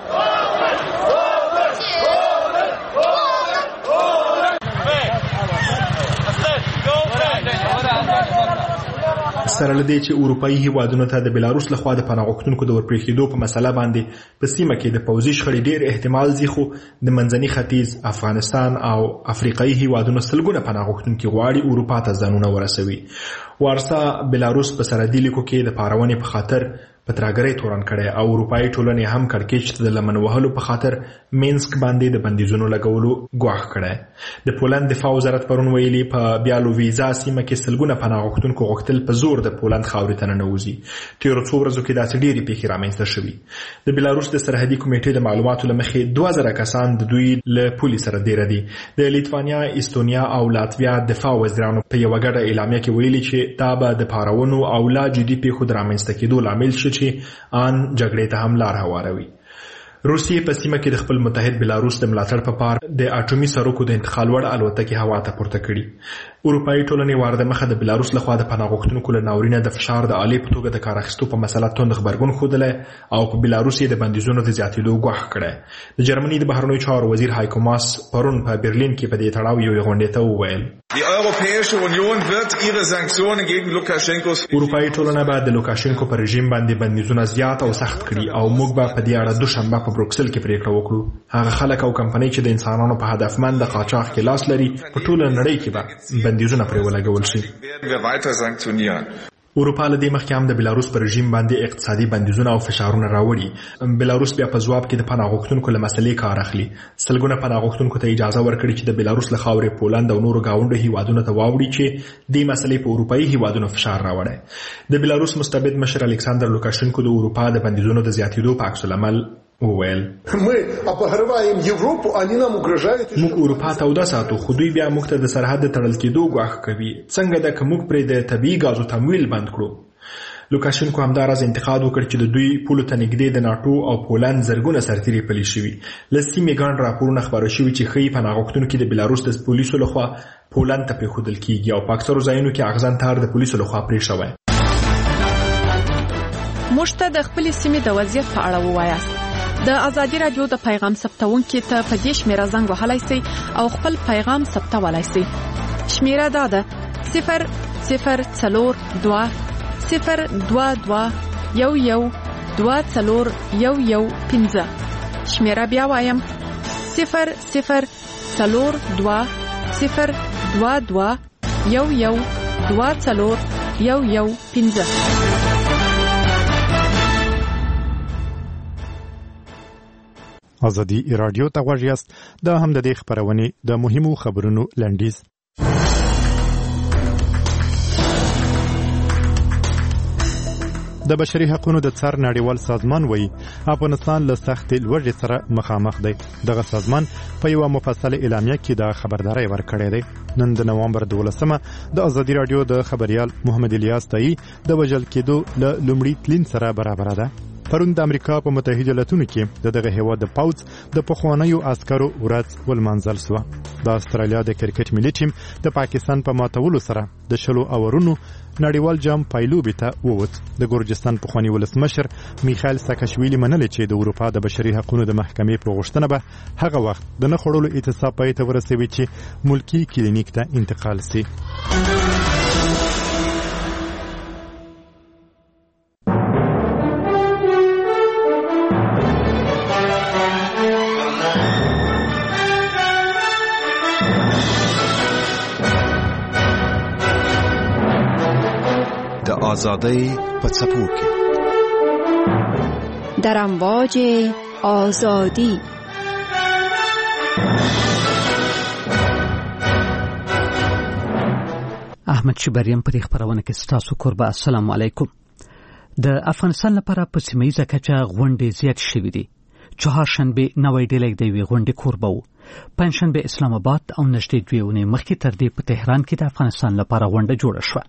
سره لدې چې اروپایي هیوادونو ته د بیلاروس لخوا د پناه غوښتونکو د ورپرېښېدو په مسله باندې په سیمه کې د پوځي شخړې ډېر احتمال ځي، خو د منځني ختیځ، افغانستان او افریقایي هیوادونو سلګونه پناه غوښتونکي غواړي اروپا ته ځانونه ورسوي. وارسا بیلاروس په سرحدي لیکو کې د پارونې په خاطر په ترهګرۍ تورن کړی او اروپایي ټولنې هم کړکېچ ته د لمن وهلو په خاطر مینسک باندې د بندیزونو لګولو ګواښ کړی. د پولند دفاع وزارت پرون ویلي په بیالوویزا سیمه کې سلګونه پناه غوښتونکو غوښتل په زور د پولند خاورې ته ننوځي. تېرو څو ورځو کې داسې ډېرې پیښې رامنځته شوي. د بیلاروس د سرحدي کمیټې د معلوماتو له مخې دوه زره کسان د دوی له پولې سره دېره دي. د لیتوانیا، استونیا او لاتویا دفاع وزیرانو په یوه ګډه اعلامیه کې ویلي چې دا به د پارونو او لا جدي پیښو د رامنځته کېدو لامل شي چې ان جګړې ته هم لار هواروي. روسیې په سیمه کې د خپل متحد بیلاروس د ملاتړ په پار د اټومي سرکو د انتقال وړ الوتکې هوا ته پورته کړي. اروپایي ټولنې وارده مخه د بیلاروس لخوا د پناه غوښتونکو له ناورینه د فشار د آلې په توګه د کار اخیستو په مسله توند غبرګون ښودلی او په بیلاروس یې د بندیزونو د زیاتېدو ګواښ کړی. د جرمني د بهرنیو چارو وزیر هایکو ماس پرون په برلین کې په دې تړاو یوې غونډې ته وویل: اروپایي ټولنه به د لوکاشینکو په رژیم باندې بندیزونه زیات او سخت کړي او موږ به په دې اړه دوشنبه په بروکسل کې پریکړه وکړو. هغه خلک او کمپنۍ چې د انسانانو په هدفمند د قاچاق کې لاس لري په ټوله نړۍ کې به بندیزونه پرې ولګول شي. اروپا له دې مخکې هم د بلاروس پر رژیم باندې اقتصادي بندیزونه او فشارونه راوړي. بلاروس بیا په ځواب کې د پناه غوښتونکو له مسلې کار اخلي. سلګونه پناه غوښتونکو ته اجازه ورکړي چې د بلاروس له خاورې پولند او نورو ګاونډو هیوادونو ته واوړي چې دې مسلې په اروپایي هیوادونو فشار راوړي. د بلاروس مستبد مشر الکساندر لوکاشنکو د اروپا د بندیزونو د زیاتېدو په عکس العمل وویل موږ اروپا ته وده ساتو خو دوی بیا موږ ته د سرحد د تړل کېدو ګواښ کوي. څنګه ده که موږ پرې د طبیعي ګازو تمویل بند کړو؟ لوکاشنکو همداراز انتقاد وکړ چې د دوی پولو ته نږدې د ناټو او پولند زرګونه سرتیري پلي شوي. له سیمې ګڼ راپورونه خپاره شوي چې ښیي پناه غوښتونکي د بلاروس د پولیسو لخوا پولند ته پرېښودل کېږي او په اکثرو ځایونو کې اغزن تار د پولیسو لخوا پرې شوی. موږ ته د خپلې سیمې د وضعیت په اړه ووایاست. د ازادي رادیو د پیغام ثبتونکي ته په دې شمیره زنګ وهلی سئ او خپل پیغام ثبتولی سئ. شمیره دا ده صفر صفر څلور دوه صفر دوه دوه یو یو دوه څلور یو یو پنځه. شمیره بیا وایم صفر صفر څلور دوه صفر دوه دوه یو یو دوه څلور یو یو پنځه. ازادي رادیو ته غوږ یاست. دا هم د دې خبرونې د مهمو خبرونو لنډیز. د بشري حقوقو د څار نړیوال سازمان وایي افغانستان له سختې لوږې سره مخامخ دی. دغه سازمان په یوه مفصله اعلامیه کې د خبرداري ورکړې ده. نن د نوامبر دولسمه د ازادي رادیو د خبريال محمد الیاس تایی د وژل کېدو له لومړي تلین سره برابر ده. پرون د امریکا په متحده ایالاتونو کې د دغه هیواد د پاوځ د پخوانیو عسکرو ورځ ولمانځل شوه. د استرالیا د کرکټ ملي ټیم د پاکستان په ماتولو سره د شلو اورونو نړیوال جام پایلوبې ته ووت. د ګورجستان پخوانی ولسمشر میخائیل ساکاشویلی منلې چې د اروپا د بشري حقوقو د محکمې په غوښتنه به هغه وخت د نه خړولو اعتصاب پای ته ورسوي چې ملکی کلینیک ته انتقال شي. آزادی په څپو کې در امواج آزادی. احمد شبریم په دې خبرونه کې ستاسو قربا. السلام علیکم. د افغانستان لپاره په سیمه‌ییزه کچه غونډې زیات شوې دي. چهارشنبه نوی ډیلی د یوې غونډې کوربه و. پنجشنبه اسلام آباد او نږدې دوې اونۍ مخکې تر دې په تهران کې د افغانستان لپاره غونډه جوړه شوه.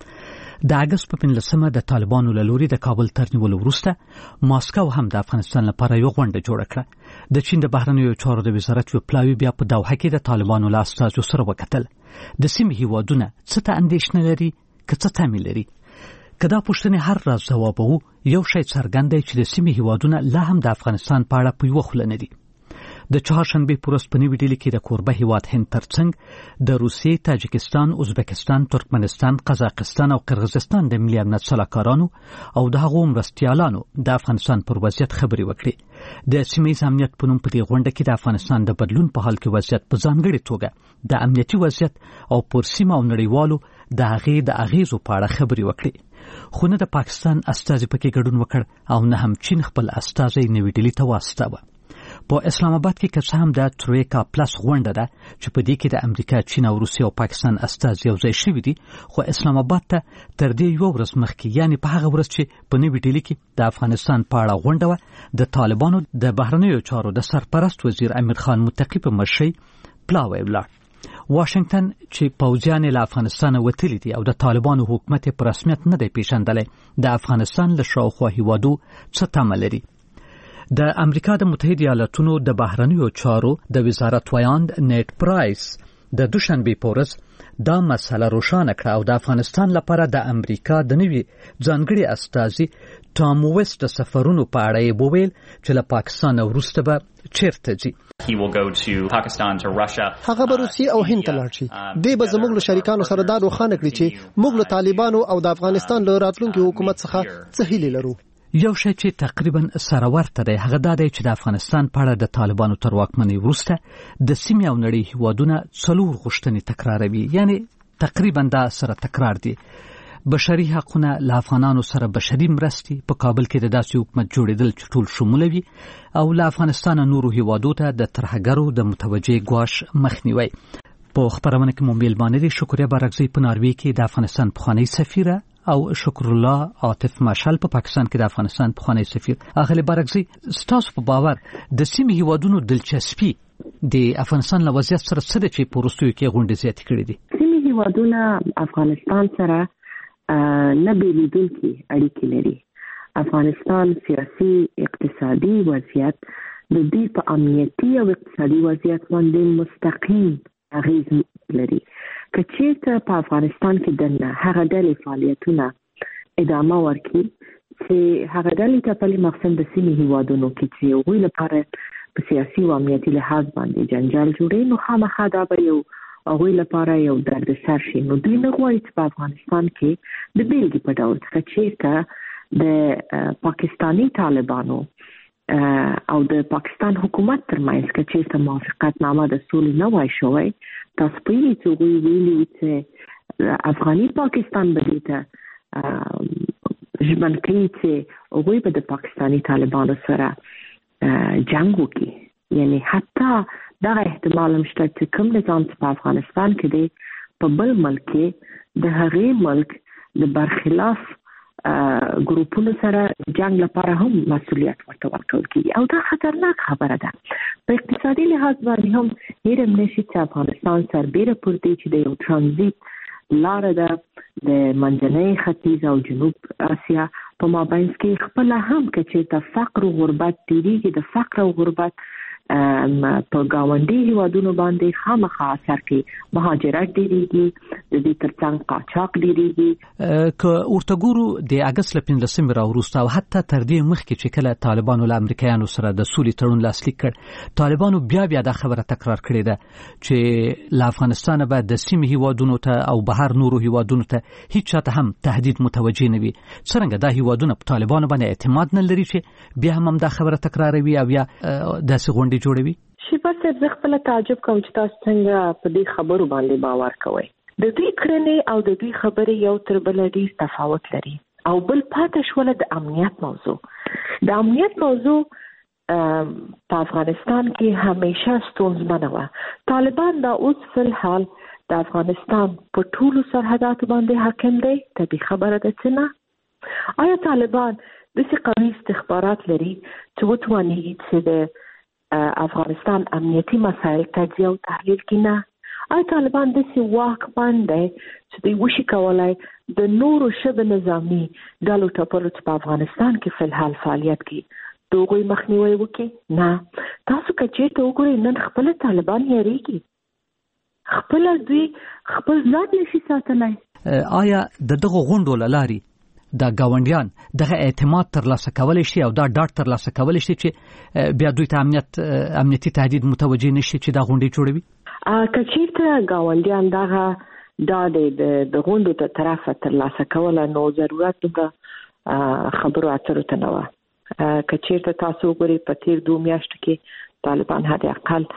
د اګست په پنځلسمه د طالبانو له لوري د کابل تر نیولو وروسته ماسکو هم د افغانستان لپاره یو غونډه جوړه کړه. د چین د بهرنیو چارو د وزارت یو پلاوی بیا په دوحه کې د طالبانو له استازو سره وکتل. د سیمې هیوادونه څه ته اندېښنه لري که څه تمې لري؟ که دا پوښتنې هر راز ځوابوو، یو شی څرګند دی چې د سیمې هیوادونه لا هم د افغانستان په اړه په یوه خوله نه دي. د چهارشنبې په ورځ په نوي ډیلي کې د کوربه هیواد هند ترڅنګ د روسیې، تاجکستان، ازبکستان، ترکمنستان، قزاقستان او قرغیزستان د ملي امنیت سلاکارانو او د هغو مرستیالانو د افغانستان پر وضعیت خبرې وکړي. د سیمه‌ییز امنیت په نوم په دې غونډه کې د افغانستان د بدلون په حال کې وضعیت په ځانګړې توګه د امنیتي وضعیت او پر سیمه او نړیوالو د هغې د اغیزو په اړه خبرې وکړي. خو نه د پاکستان استازي پکې ګډون وکړ او نه هم چین خپل استازي نوي ډیلي ته واستاوه. په اسلام آباد کې که څه هم د ترویکا پلس غونډه ده چې په دې کې د امریکا، چین او روسیې او پاکستان استازي یو ځای شوي دي، خو اسلام آباد ته تر دې یو ورځ مخکې، یعنې په هغه ورځ چې په نوي ډیلي کې د افغانستان په اړه غونډه وه، د طالبانو د بهرنیو چارو د سرپرست وزیر امیر خان متقي په مشرۍ پلاوی ولاړ. واشنگټن چې پوځیان له افغانستان وتلي دي او د طالبانو حکومت په رسمیت نه دی پیژندلی، د افغانستان له شاوخوا هیوادو څه تمه لري؟ د امریکا د متحده ایالاتونو د بهرنیو چارو د وزارت ویاند نیټ پرایس د دوشنبه په ورځ دا مسله روښانه کړه او د افغانستان لپاره د امریکا د نوي ځانګړي استازي ټام ویست د سفرونو په اړه یې وویل چې له پاکستان وروسته به چیرته ځي. هغه به روسیې او هند ته لاړ شي. دی به زموږ له شریکانو سره دا روښانه کړي چې موږ له طالبانو او د افغانستان له راتلونکي حکومت څخه څه هیلې لرو. یو شی چې تقریبا سره ورته دی هغه دا دی چې د افغانستان په اړه د طالبانو تر واکمنۍ وروسته د سیمې او نړۍ هیوادونه څلور غوښتنې تکراروي، یعنی تقریبا دا سره تکرار دي. بشري حقونه له افغانانو سره بشري مرستي په کابل کې د داسې حکومت جوړېدل چې ټول شموله وي او له افغانستان نورو هیوادو ته د ترهګرو د متوجه ګواښ مخنیوي. په خبرونه کې مو میلمانه دي شکریه بارکزی په ناروې کې د افغانستان پخوانی سفیره او شکر الله عاطف ماشال په پاکستان کې د افغانستان پخوانی سفیر. اغلی بارکزی ستاسو په باور د سیمې هیوادونو دلچسپي د افغانستان له وضعیت سره څه د چې په وروستیو کې غونډې زیاتې کړې دي؟ سیمې هیوادونه افغانستان سره نه بیلیدونکي اړیکې لري. افغانستان سیاسي اقتصادي وضعیت د دې په امنیتي او اقتصادي وضعیت باندې مستقیم اغیز لري. که چیرته په افغانستان کې د هغه ډلې فعالیتونه ادامه ورکړي چې هغه ډلې ته په مقصد د سیمې هیوادونو کې چې هغوی لپاره په سیاسي او امنیتي لحاظ باندې جنجال جوړوي نو خامخا دا به یو هغوی لپاره یو دردسر شي. نو دوی نه غواړي چې په افغانستان کې د بیلګې په ډول څخه چیرته د پاکستاني طالبانو او د پاکستان حکومت ترمنځ کې چیرته موافقت نامه د سولې نه وای شوی. تاسو په دې چې وی ویلي چې افغاني پاکستان به دې ته ژمن کوي چې هغوی به د پاکستاني طالبانو سره جنگ وکړي. یعنی حتی دا احتمال هم شته چې کوم نظام چې په افغانستان کې دی په بل ملک کې د هغې ملک د برخلاف ګروپونو سره جنگ لپاره هم مسؤلیت ورته ورکول کیږي او دا خطرناک خبره ده. په اقتصادي لحاظ باندې هم هېر نشي چې افغانستان سربېره پر دې چې د یو ترانزیت لاره ده د منځنۍ ختیځ او جنوب اسیا په مابینځ کې خپل هم که چېرته فقر او غربت ډېرېږي د فقر او غربت په ګاونډي هیوادونو باندې خامخا اثر کوي. مهاجرت ډېرېږي د دې ترڅنګ قاچاق ډېرېږي. که ورته ګورو د اګست له پنځلسمې راوروسته او حتی تر دې مخکې چې کله طالبانو له امریکایانو سره د سولې تړون لاسلیک کړ طالبانو بیا بیا دا خبره تکرار کړې ده چې له افغانستانه به د سیمې هیوادونو ته او بهر نورو هیوادونو ته هیڅ چاته هم تهدید متوجه نه وي. څرنګه دا هیوادونه په طالبانو باندې اعتماد نه لري چې بیا هم دا خبره تکراروي او یا داسې غونډې جوړوي؟ شیبا صاحب زه خپله تعجب کوم چې تاسو څنګه په دې خبرو باندې باور کوئ. د دوی کړنې او د دوی خبرې یو تر بله ډېر تفاوت لري. او بل پاتې شوله د امنیت موضوع. د امنیت موضوع په افغانستان کې همیشه ستونزمنه وه. طالبان دا اوس فی الحال د افغانستان په ټولو سرحداتو باندې حاکم دی. طبیعي خبره ده چې نه. آیا طالبان داسې قوي استخبارات لري چې وتوانېږي چې د افغانستان امنیتي مسایل تجزیه او تحلیل کړي؟ نه. آیا طالبان داسې واکمن دی چې دوی وشي کولی د نورو شبه نظامي ډلو ټپلو چې په افغانستان کې فی الحال فعالیت کوي د هغوی مخنیوی وکړي؟ نه. تاسو که چېرته وګورئ نن خپله طالبان یېرېږي. خپله دوی خپل ځان نشي ساتلی. آیا د دغو غونډو له لارې دا گاونډیان دغه اعتماد ترلاسه کولی شي او دا ډاډ ترلاسه کولی شي چې بیا دوی ته امنیت امنیتي تهدید متوجه نشي چې دا غونډې جوړوي؟ که چېرته ګاونډیان دغه ډاډ د غونډو ته طرفه ترلاسه کوله نو ضرورت دومره خبرو اترو ته نه وه. که چېرته تاسو وګورئ په تېر دوه میاشتو کې طالبان حد اقل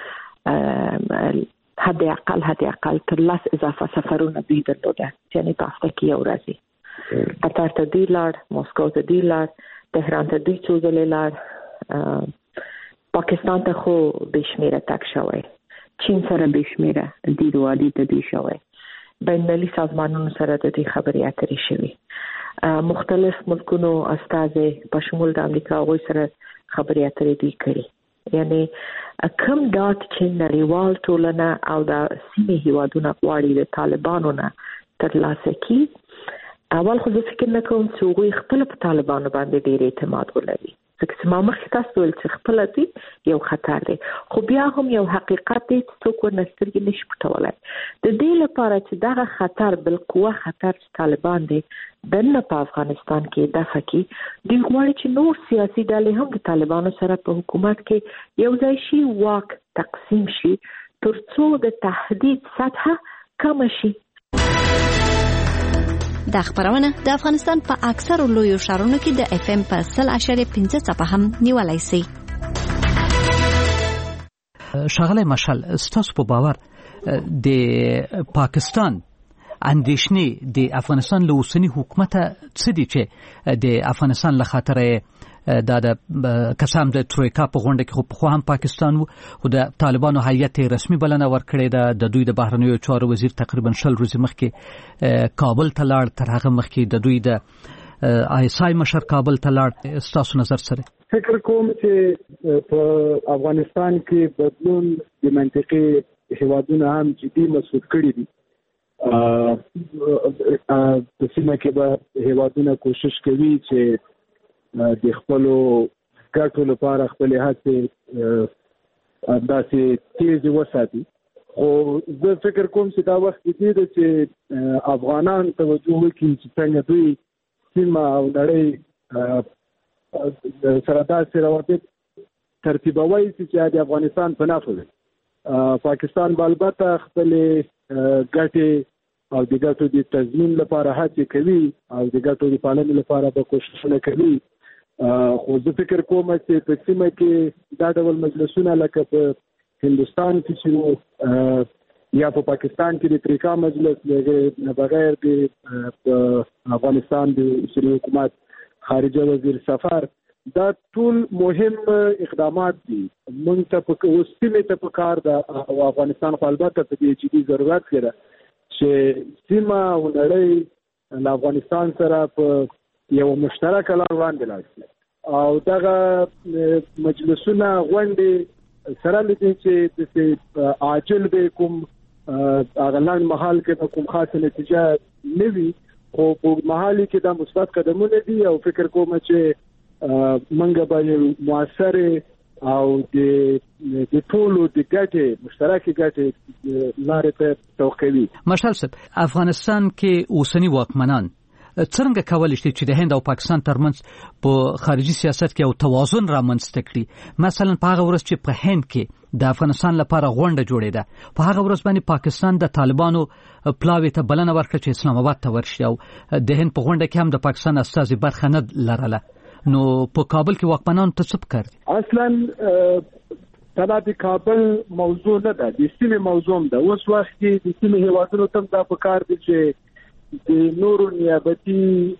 حد اقل حد اقل تر لس اضافه سفرونه دوی درلوده. یعنې په هفته کې یو ورځې قطر ته دوی لاړ، مسکو ته دوی لاړ، تهران ته دوی څو ځلې لاړ. پاکستان ته خو بې شمېره تګ شوی. چین سره بې شمېره دید و عدید ته دوی شوی. بین المللي سازمانونو سره د دوی خبرې اترې شوي. مختلف ملکونو استازي په شمول د امریکا هغوی سره خبرې اترې دوی کړي. یعنې کوم ډاټ چې نړیوال ټولنه او د سیمې هیوادونه غواړي د طالبانو نه ترلاسه کړي، اول خو زه فکر نه کوم چې هغوی خپله په طالبانو باندې ډېر اعتماد ولري. ځکه چې ما مخکې تاسو وویل چې خپله دوی یو خطر دی. خو بیا هم یو حقیقت دی چې څوک ورنه سترګې نشي پټولی. د دې لپاره چې دغه خطر بالقوه خطر چې طالبان دی دننه په افغانستان کې دفع کړي، دوی غواړي چې نور سیاسي ډلې هم د طالبانو سره په حکومت کې یو ځای شي، واک تقسیم شي، تر څو د تهدید سطحه کمه شي. دا خبرونه د افغانستان په اکثر لویو ښارونو کې د اف ام په سل اشاریه پنځه څپه هم نیولای شي. شغله مشال ستاسو په باور د پاکستان اندېښنې د افغانستان له اوسني حکومت څه دي چې د افغانستان له خاطره دا د قسم د ترویکا په غونډه کې خو په هم پاکستان وو او د طالبانو هیئت رسمي بلنه ورکړې ده د دوی د بهرنیو چارو وزیر تقریبا شل ورځې مخکې کابل ته لاړ تر هغه مخکې د دوی د آی اس آی مشر کابل ته لاړ ستاسو نظر سره فکر کوم چې په افغانستان کې بدلون د منطقي هیوادونو هم جدي مسعود کړي دي په سیمه کې به هیوادونه کوشش کوي چې د خپلو ګټو لپاره خپل هڅې داسې تیزې وساتي خو زه فکر کوم چې دا وخت دی چې افغانان توجه وکړي چې څنګه دوی سیمه او نړۍ سره داسې روابط ترتیبوي چې د افغانستان په نفع وي. پاکستان به البته خپلې ګټې او د ګټو د تضمین لپاره هڅې کوي او د ګټو د پالنې لپاره به کوششونه کوي خو زه فکر کوم چې په سیمه کې دا ډول مجلسونه لکه په هندوستان کې چې یا په پاکستان کې د تریکا مجلس نه بغیر د افغانستان د اوسني حکومت خارجه وزیر سفر دا ټول مهم اقدامات دي موږ ته په اوسمه ته په کار د افغانستان په البته په دې جدي ضرورت کړه چې سیمه او نړۍ د افغانستان سره په یو مشترک لار باندې لاړ او دغه مجلسونه غونډې سره لدې چې د عاجل به کوم اغلان محل کې کوم خاصه نتیجه نوي خو په محلي کې دا مثبت قدمونه دي او فکر کوم چې منګه به موثر او د د ټولو د ګټې مشترکې ګټې لارې ته توقعوي. مشال صاحب افغانستان کې اوسنی واکمنان څنګه کولای شي چې د هند او پاکستان ترمنځ په خارجي سیاست کې یو توازن رامنځته کړي؟ مثلا په هغه ورځ چې په هند کې د افغانستان لپاره غونډه جوړېده په هغه ورځ باندې پاکستان د طالبانو پلاوي ته بلنه ورکړه چې اسلام آباد ته ورشي او د هند په غونډه کې هم د پاکستان استازي برخه نه لرله. نو په کابل کې واکمنان ته څه پکار دي؟ اصلا دا د کابل موضوع نه ده، د سیمې موضوع ده. اوس وخت کې د سیمې هیوادونو ته دا پکار دي چې د نورو نیابتي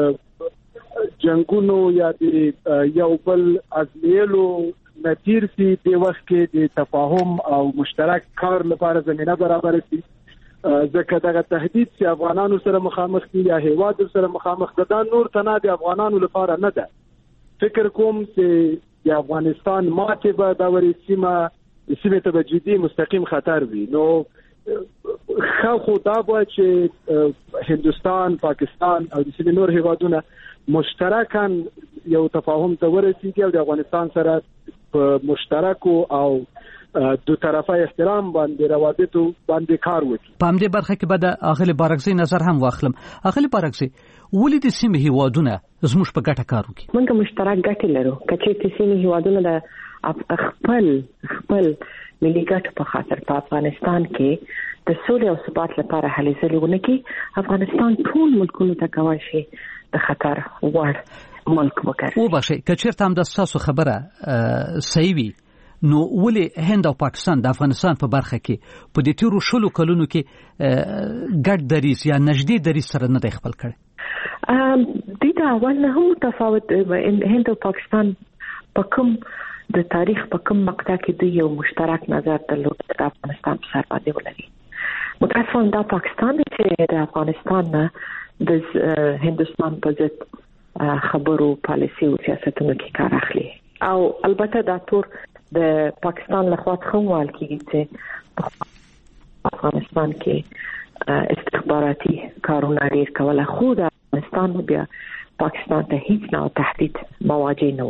جنگونو یا د یو بل ازمیلو نتیر سي د وخت کې د تفاهم او مشترک کار لپاره زمينه برابر شي. ځکه دغه تهدید چې افغانانو سره مخامخ دي یا هیواد سره مخامخ ده دا نور تنه د افغانانو لپاره نه ده. فکر کوم چې د افغانستان ماته به دا ورې سیمه سیمه ته به جدي مستقیم خطر وي. نو خو دا به چې هندوستان، پاکستان او د سیمې نور هیوادونه مشترکاً یو تفاهم ته ورسیږي او د افغانستان سره په مشترکو او دو طرفه احترام باندې روابطو باندې کار وکړي. په همدې برخه کې به د اغلی بارکزي نظر هم واخلم. اغلی بارکزي ولې د سیمې هیوادونه زموږ په ګټه کار وکړي؟ موږ مشترک ګټې لرو. کچې د سیمې هیوادونه د خپل خپل ملي ګټو په خاطر په افغانستان کې د سولې او ثبات لپاره هلې ځلې ونه کړي، افغانستان ټول ملکونو ته کولی شي د خطر وړ ملک وګرځي. وبخښئ که چېرته همدا ستاسو خبره صحیح وي نو ولې هند او پاکستان د افغانستان په برخه کې په دې تیرو شلو کلونو کې ګډ دریځ یا نږدې دریځ سره نه دی خپل کړی؟ دې د اول نه هم تفاوت هند او پاکستان په کوم د تاریخ په کوم مقطع کې دوی یو مشترک نظر درلود د افغانستان په سر باندې ولري. متاسفانه دا پاکستان چې د افغانستان نه د هندوستان په ضد خبرو پالیسي او سیاستونو کې کار اخلي او البته دا تور د پاکستان له خوا څخه ویل کېږي چې افغانستان کې استخباراتي کارونه ډېر کوله، خو د افغانستان بیا پاکستان ته هیڅ نه تهدید مواجه نه و.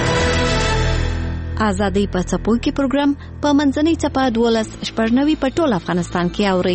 آزادۍ په څپو کې پروګرام په منځنۍ څپه دولس شپږ په ټول افغانستان کې اوري.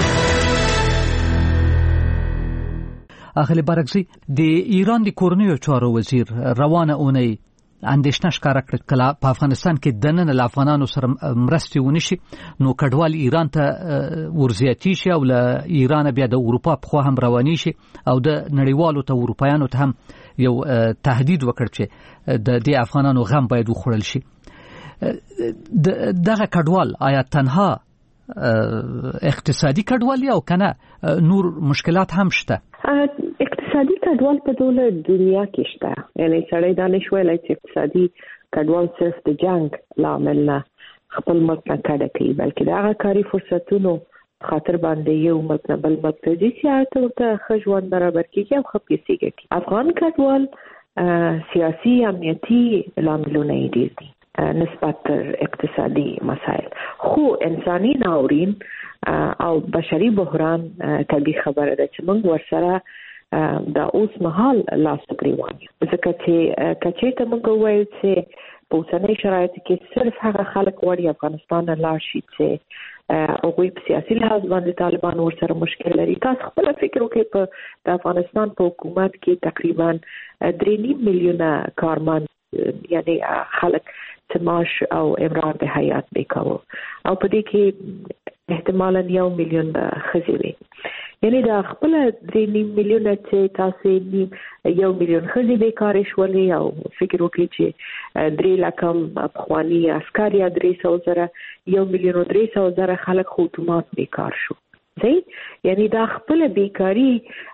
اغلی بارکزي د ایران د کورنیو چارو وزیر روانه اونۍ اندېښنه ښکاره کړه کله په افغانستان کې دننه له افغانانو سره مرستې ونشي نو کډوال ایران ته ورزیاتی شي او له ایران بیا د اروپا په خوا هم رواني شي او د نړیوالو ته اروپایانو ته هم یو تهدید وکړ چې د دې افغانانو غم باید وخوړل شي. دغه کډوال آیا تنها اقتصادي کډوالي او کنه نور مشکلات هم شته؟ اقتصادي کډوال په ټوله دنیا کې شته، یعنی سړی دا نشي ویلی چې اقتصادي کډوال صرف د جنگ لامل نه خپل ملک نه کډه کوي، بلکې د هغه کاري فرصتونو خاطر باندې یو ملک نه بل ملک ته ځي چې هلته ورته ښه ژوند برابر کېږي او ښه پیسې ګټي. افغان کډوال سیاسي امنیتي لاملونه یې ډېر دي نسبت تر اقتصادي مسایل، خو انساني ناورین او بشري بحران طبیعي خبره ده چې موږ ورسره د اوس مهال لاس ګریوان یو، ځکه چې که چېرته موږ ووایو چې په اوسنۍ شرایطو کې صرف هغه خلک غواړي افغانستان نه لاړ شي چې هغوی په سیاسي لحاظ باندې طالبان ورسره مشکل لري. تاسو خپله فکر وکړئ په د افغانستان په حکومت کې تقریبا درې نیم میلیونه کارمند یعنی خلک چې معاش او امرار د حیات بیکاوه او په دې کې احتمالاً یو میلیون ښځې وي، یعنی دا خپل درې نیم میلیونه چې تاسو یو میلیون ښځې بیکارې شولې او فکر وکړئ چې درې لکم پخواني عسکر یا درې سوه زره یو میلیون او درې سوه زره خلک خو اتومات بیکار شو. صحیح، یعنی دا خپل بیکاری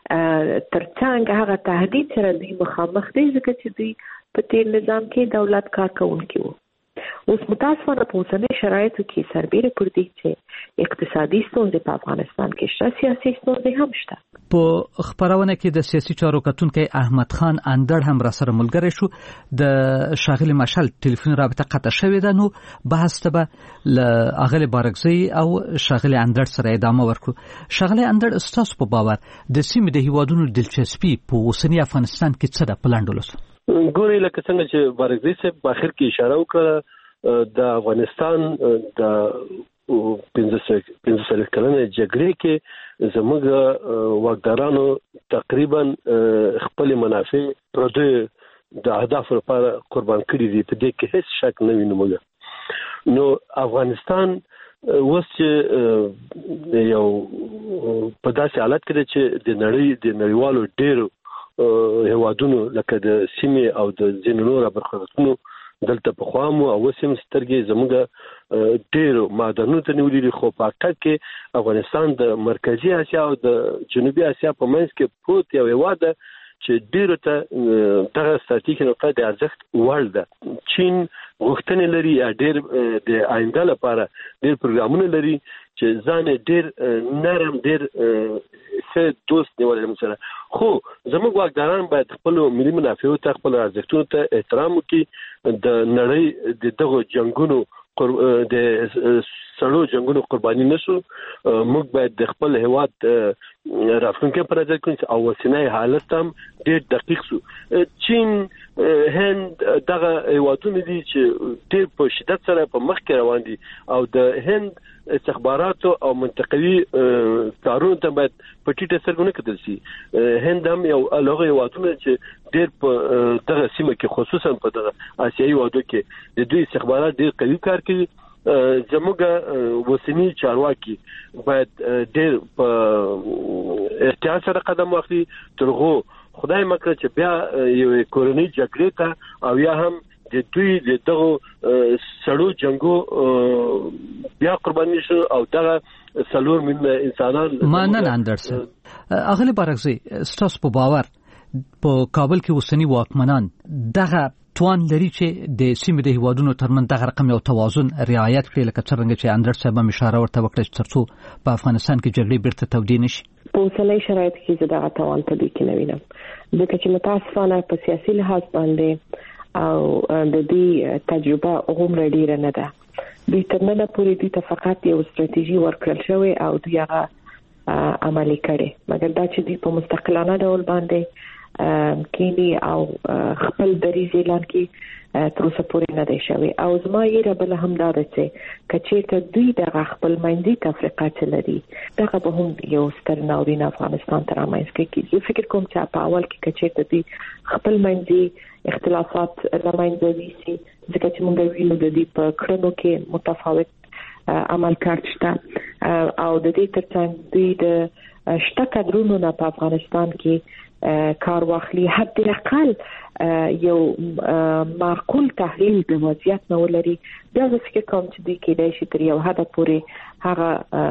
ترڅنګ هغه تهدید سره دوی مخامخ دي، ځکه چې دوی په تیر نظام کې دولت کارکونکي وو. اوس متاسفانه په اوسنۍ شرایطو کې سربیره پر دې چې اقتصادي ستونزې په افغانستان کې شته، سیاسي ستونزې هم شته. په خبرونه کې د سیاسي چارو کتونکي احمد خان اندړ هم را سره ملګری شو. د شاغلي مشال ټلیفون رابطه قطع شوې ده، نو بحث ته به له اغلې بارګزی او شاغلي اندړ سره ادامه ورکړو. شاغلي اندړ ستاسو په باور د سیمې د هیوادونو دلچسپي په اوسنی افغانستان کې څه ده په لنډ ولوس؟ ګوري لکه څنګه چې بارګزی صاحب په اخر کې اشاره وکړه، د افغانستان د پنځه څلوېښت کلنې جګړې کې زموږ واکدارانو تقریبا خپل منافع پردو د اهدافو لپاره قربان کړي دي، په دې کې هیڅ شک نه وینو موږ. نو افغانستان اوس چې یو په داسې حالت کې دی چې د نړۍ د نړیوالو ډېرو هیوادونو لکه د سیمې او د ځینو نورو برخلیکونو دلته په خوامو او وسیم سترګې زموږ ډېرو معدنونو ته نیولې دي، خو په حقیقت کې افغانستان د مرکزي اسیا او د جنوبي اسیا په منځ کې پروت یو هیواد ده چې ډېرو ته دغه ستراتیژیکي نقطه د ارزښت وړ ده. چین غوښتنې لري یا ډېر د آینده لپاره ډېر پروګرامونه لري چې ځان ډېر نرم ډېر ښه دوست نیولی سره، خو زموږ واکداران باید خپل ملي منافعو ته خپل ارزښتونو ته احترام وکړي، د نړۍ د دغو جنګونو د سړو جنګونو قرباني نشو. موږ باید د خپل هیواد راتلونکي پر نظر کړو او اوسنی حالت هم ډېر دقیق شو. چین هند دغه هیوادونه دي چې ډېر په شدت سره په مخ کې روان دي او د هند استخباراتو او منطقوي کارونو ته باید په ټیټه سترګه نه کتل شي. هند هم یو هغه هیوادونه چې ډېر په دغه سیمه کې خصوصا په دغه آسیایي هیوادو کې د دوی استخبارات ډېر قوي کار کوي. زموږ وسنی چارواکي باید ډېر په احتیاط سره قدم واخلي، ترغو خدای مکړه چې بیا یو کورنۍ جګړې ته او یا هم د دوی د دغه سړو جنگو بیا قرباني شو او دغه څلور میلیونه انسانان مننه اندرسن. اغلی بارګزی ستاسو په باور په کابل کې اوسنی واکمنان دغه توان لري چې د سیمې د هیوادونو ترمنځ دغه رقم یو توازن رعایت کړي، لکه څنګه چې اندر صاحب هم اشاره ورته وکړه چې ترڅو په افغانستان کې جګړې بیرته تودې نشي؟ په اوسنۍ شرایطو کې زه دغه توان په دې کې نه وینم، ځکه چې متاسفانه په سیاسي لحاظ باندې او د دې تجربه هغومره ډېره نه ده. دوی تر ننه پورې دوی ته فقط یو ستراتیژي ورکړل شوې او دوی هغه عملي کړې، مګر دا چې دوی په مستقلانه ډول باندې کینی او خپل دریځ اعلان کړي تر اوسه پورې نه دی شوی. او زما یې بل هم دا ده چې کچېرته دوی دغه خپل منځي تفریقات لري، دغه به هم یو ستر ناورین افغانستان ته رامنځته کړي. زه فکر کوم چې په اول کې کچېرته دوی خپل منځي اختلافات رامنځته وي، ځکه چې موږ وینو د دې په کړنو کې متفاوت عمل کار شته او د دې ترڅنګ دوی د شته کډرونو نه په افغانستان کې کار واخلي، حد اقل یو معقول تحلیل د وضعیت نه ولري. بیا زه فکر کوم چې دوی کېدای شي تر یو حده پورې هغه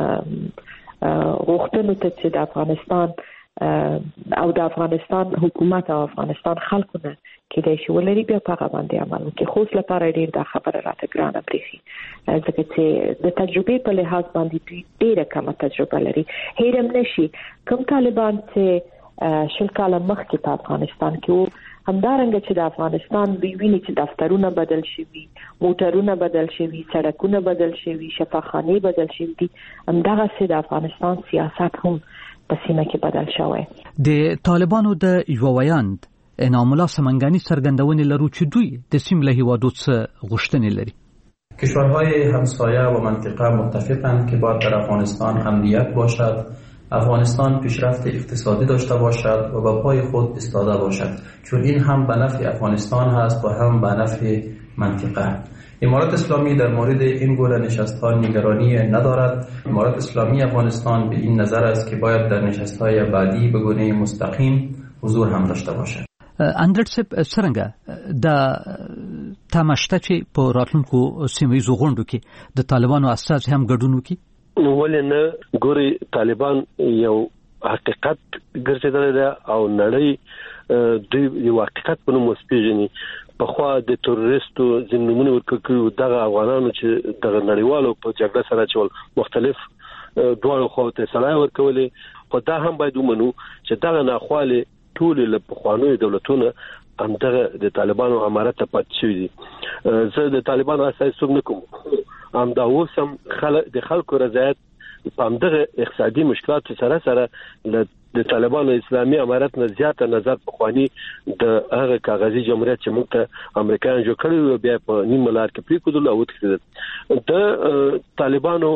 غوښتنو ته چې د افغانستان او د افغانستان حکومت او افغانستان خلکو نه کېدای شي ولري، بیا په هغه باندې عمل وکړي. خو اوس لپاره ډېر دا خبره راته ګرانه برېښي، ځکه چې د تجربې په لحاظ باندې دوی ډېره کمه تجربه لري. هېر هم نه شي کوم طالبان چې شل کاله مخکې په افغانستان کې وو، همدارنګه چې د افغانستان دوی ویني چې دفترونه بدل شوي، موټرونه بدل شوي، سړکونه بدل شوي، شفاخانې بدل شوي دي، همدغسې د افغانستان سیاست هم په سیمه کې بدل شوی. د طالبانو د یو ویاند انعام الله سمنګانی څرګندونې لرو چې دوی د سیمې له هیوادو څخه غوښتنې لري. کشورهای همسایه و منطقه متفقند که باید در افغانستان امنیت باشد، افغانستان پیشرفت اقتصادی داشته باشد و به پای خود ایستاده باشد، چون این هم به نفع افغانستان هست و هم به نفع منطقه. امارات اسلامی در مورد این گونه نشست‌ها نگرانی ندارد. امارات اسلامی افغانستان به این نظر است که باید در نشست‌های بعدی به گونه مستقیم حضور هم داشته باشد. اندر صاحب څنګه د تماشته چې په راتلونکو سیمه‌یزو غونډو کې د طالبانو اساس هم ګډون وکړي؟ ولې نه؟ ګوري طالبان یو حقیقت ګرځیدل دی او نړۍ دوی یو حقیقت په نوم وسپېژني. په خوا د تروریستو ځینمنو ورکړو دغه افغانانو چې دغه نړیوالو په جګړه سره چول مختلف ډول خو ته صلاح ورکولې، خو دا هم باید ومنو چې دغه ناخواله ټول له پخوانیو دولتونو همدغه د طالبانو امارت ته پات شوی دي. زه د طالبانو اساس څوک نه کوم، هم دا اوسم خلک د خلکو رضایت په همدغه اقتصادي مشکلات سره سره د طالبانو اسلامي امارت نه زیاته نظر پخوانی د هغه کاغذي جمهوریت چې موږ ته امریکایان جوړ کړی بیا په نیم لار کې پریکودل او وتښتل. د طالبانو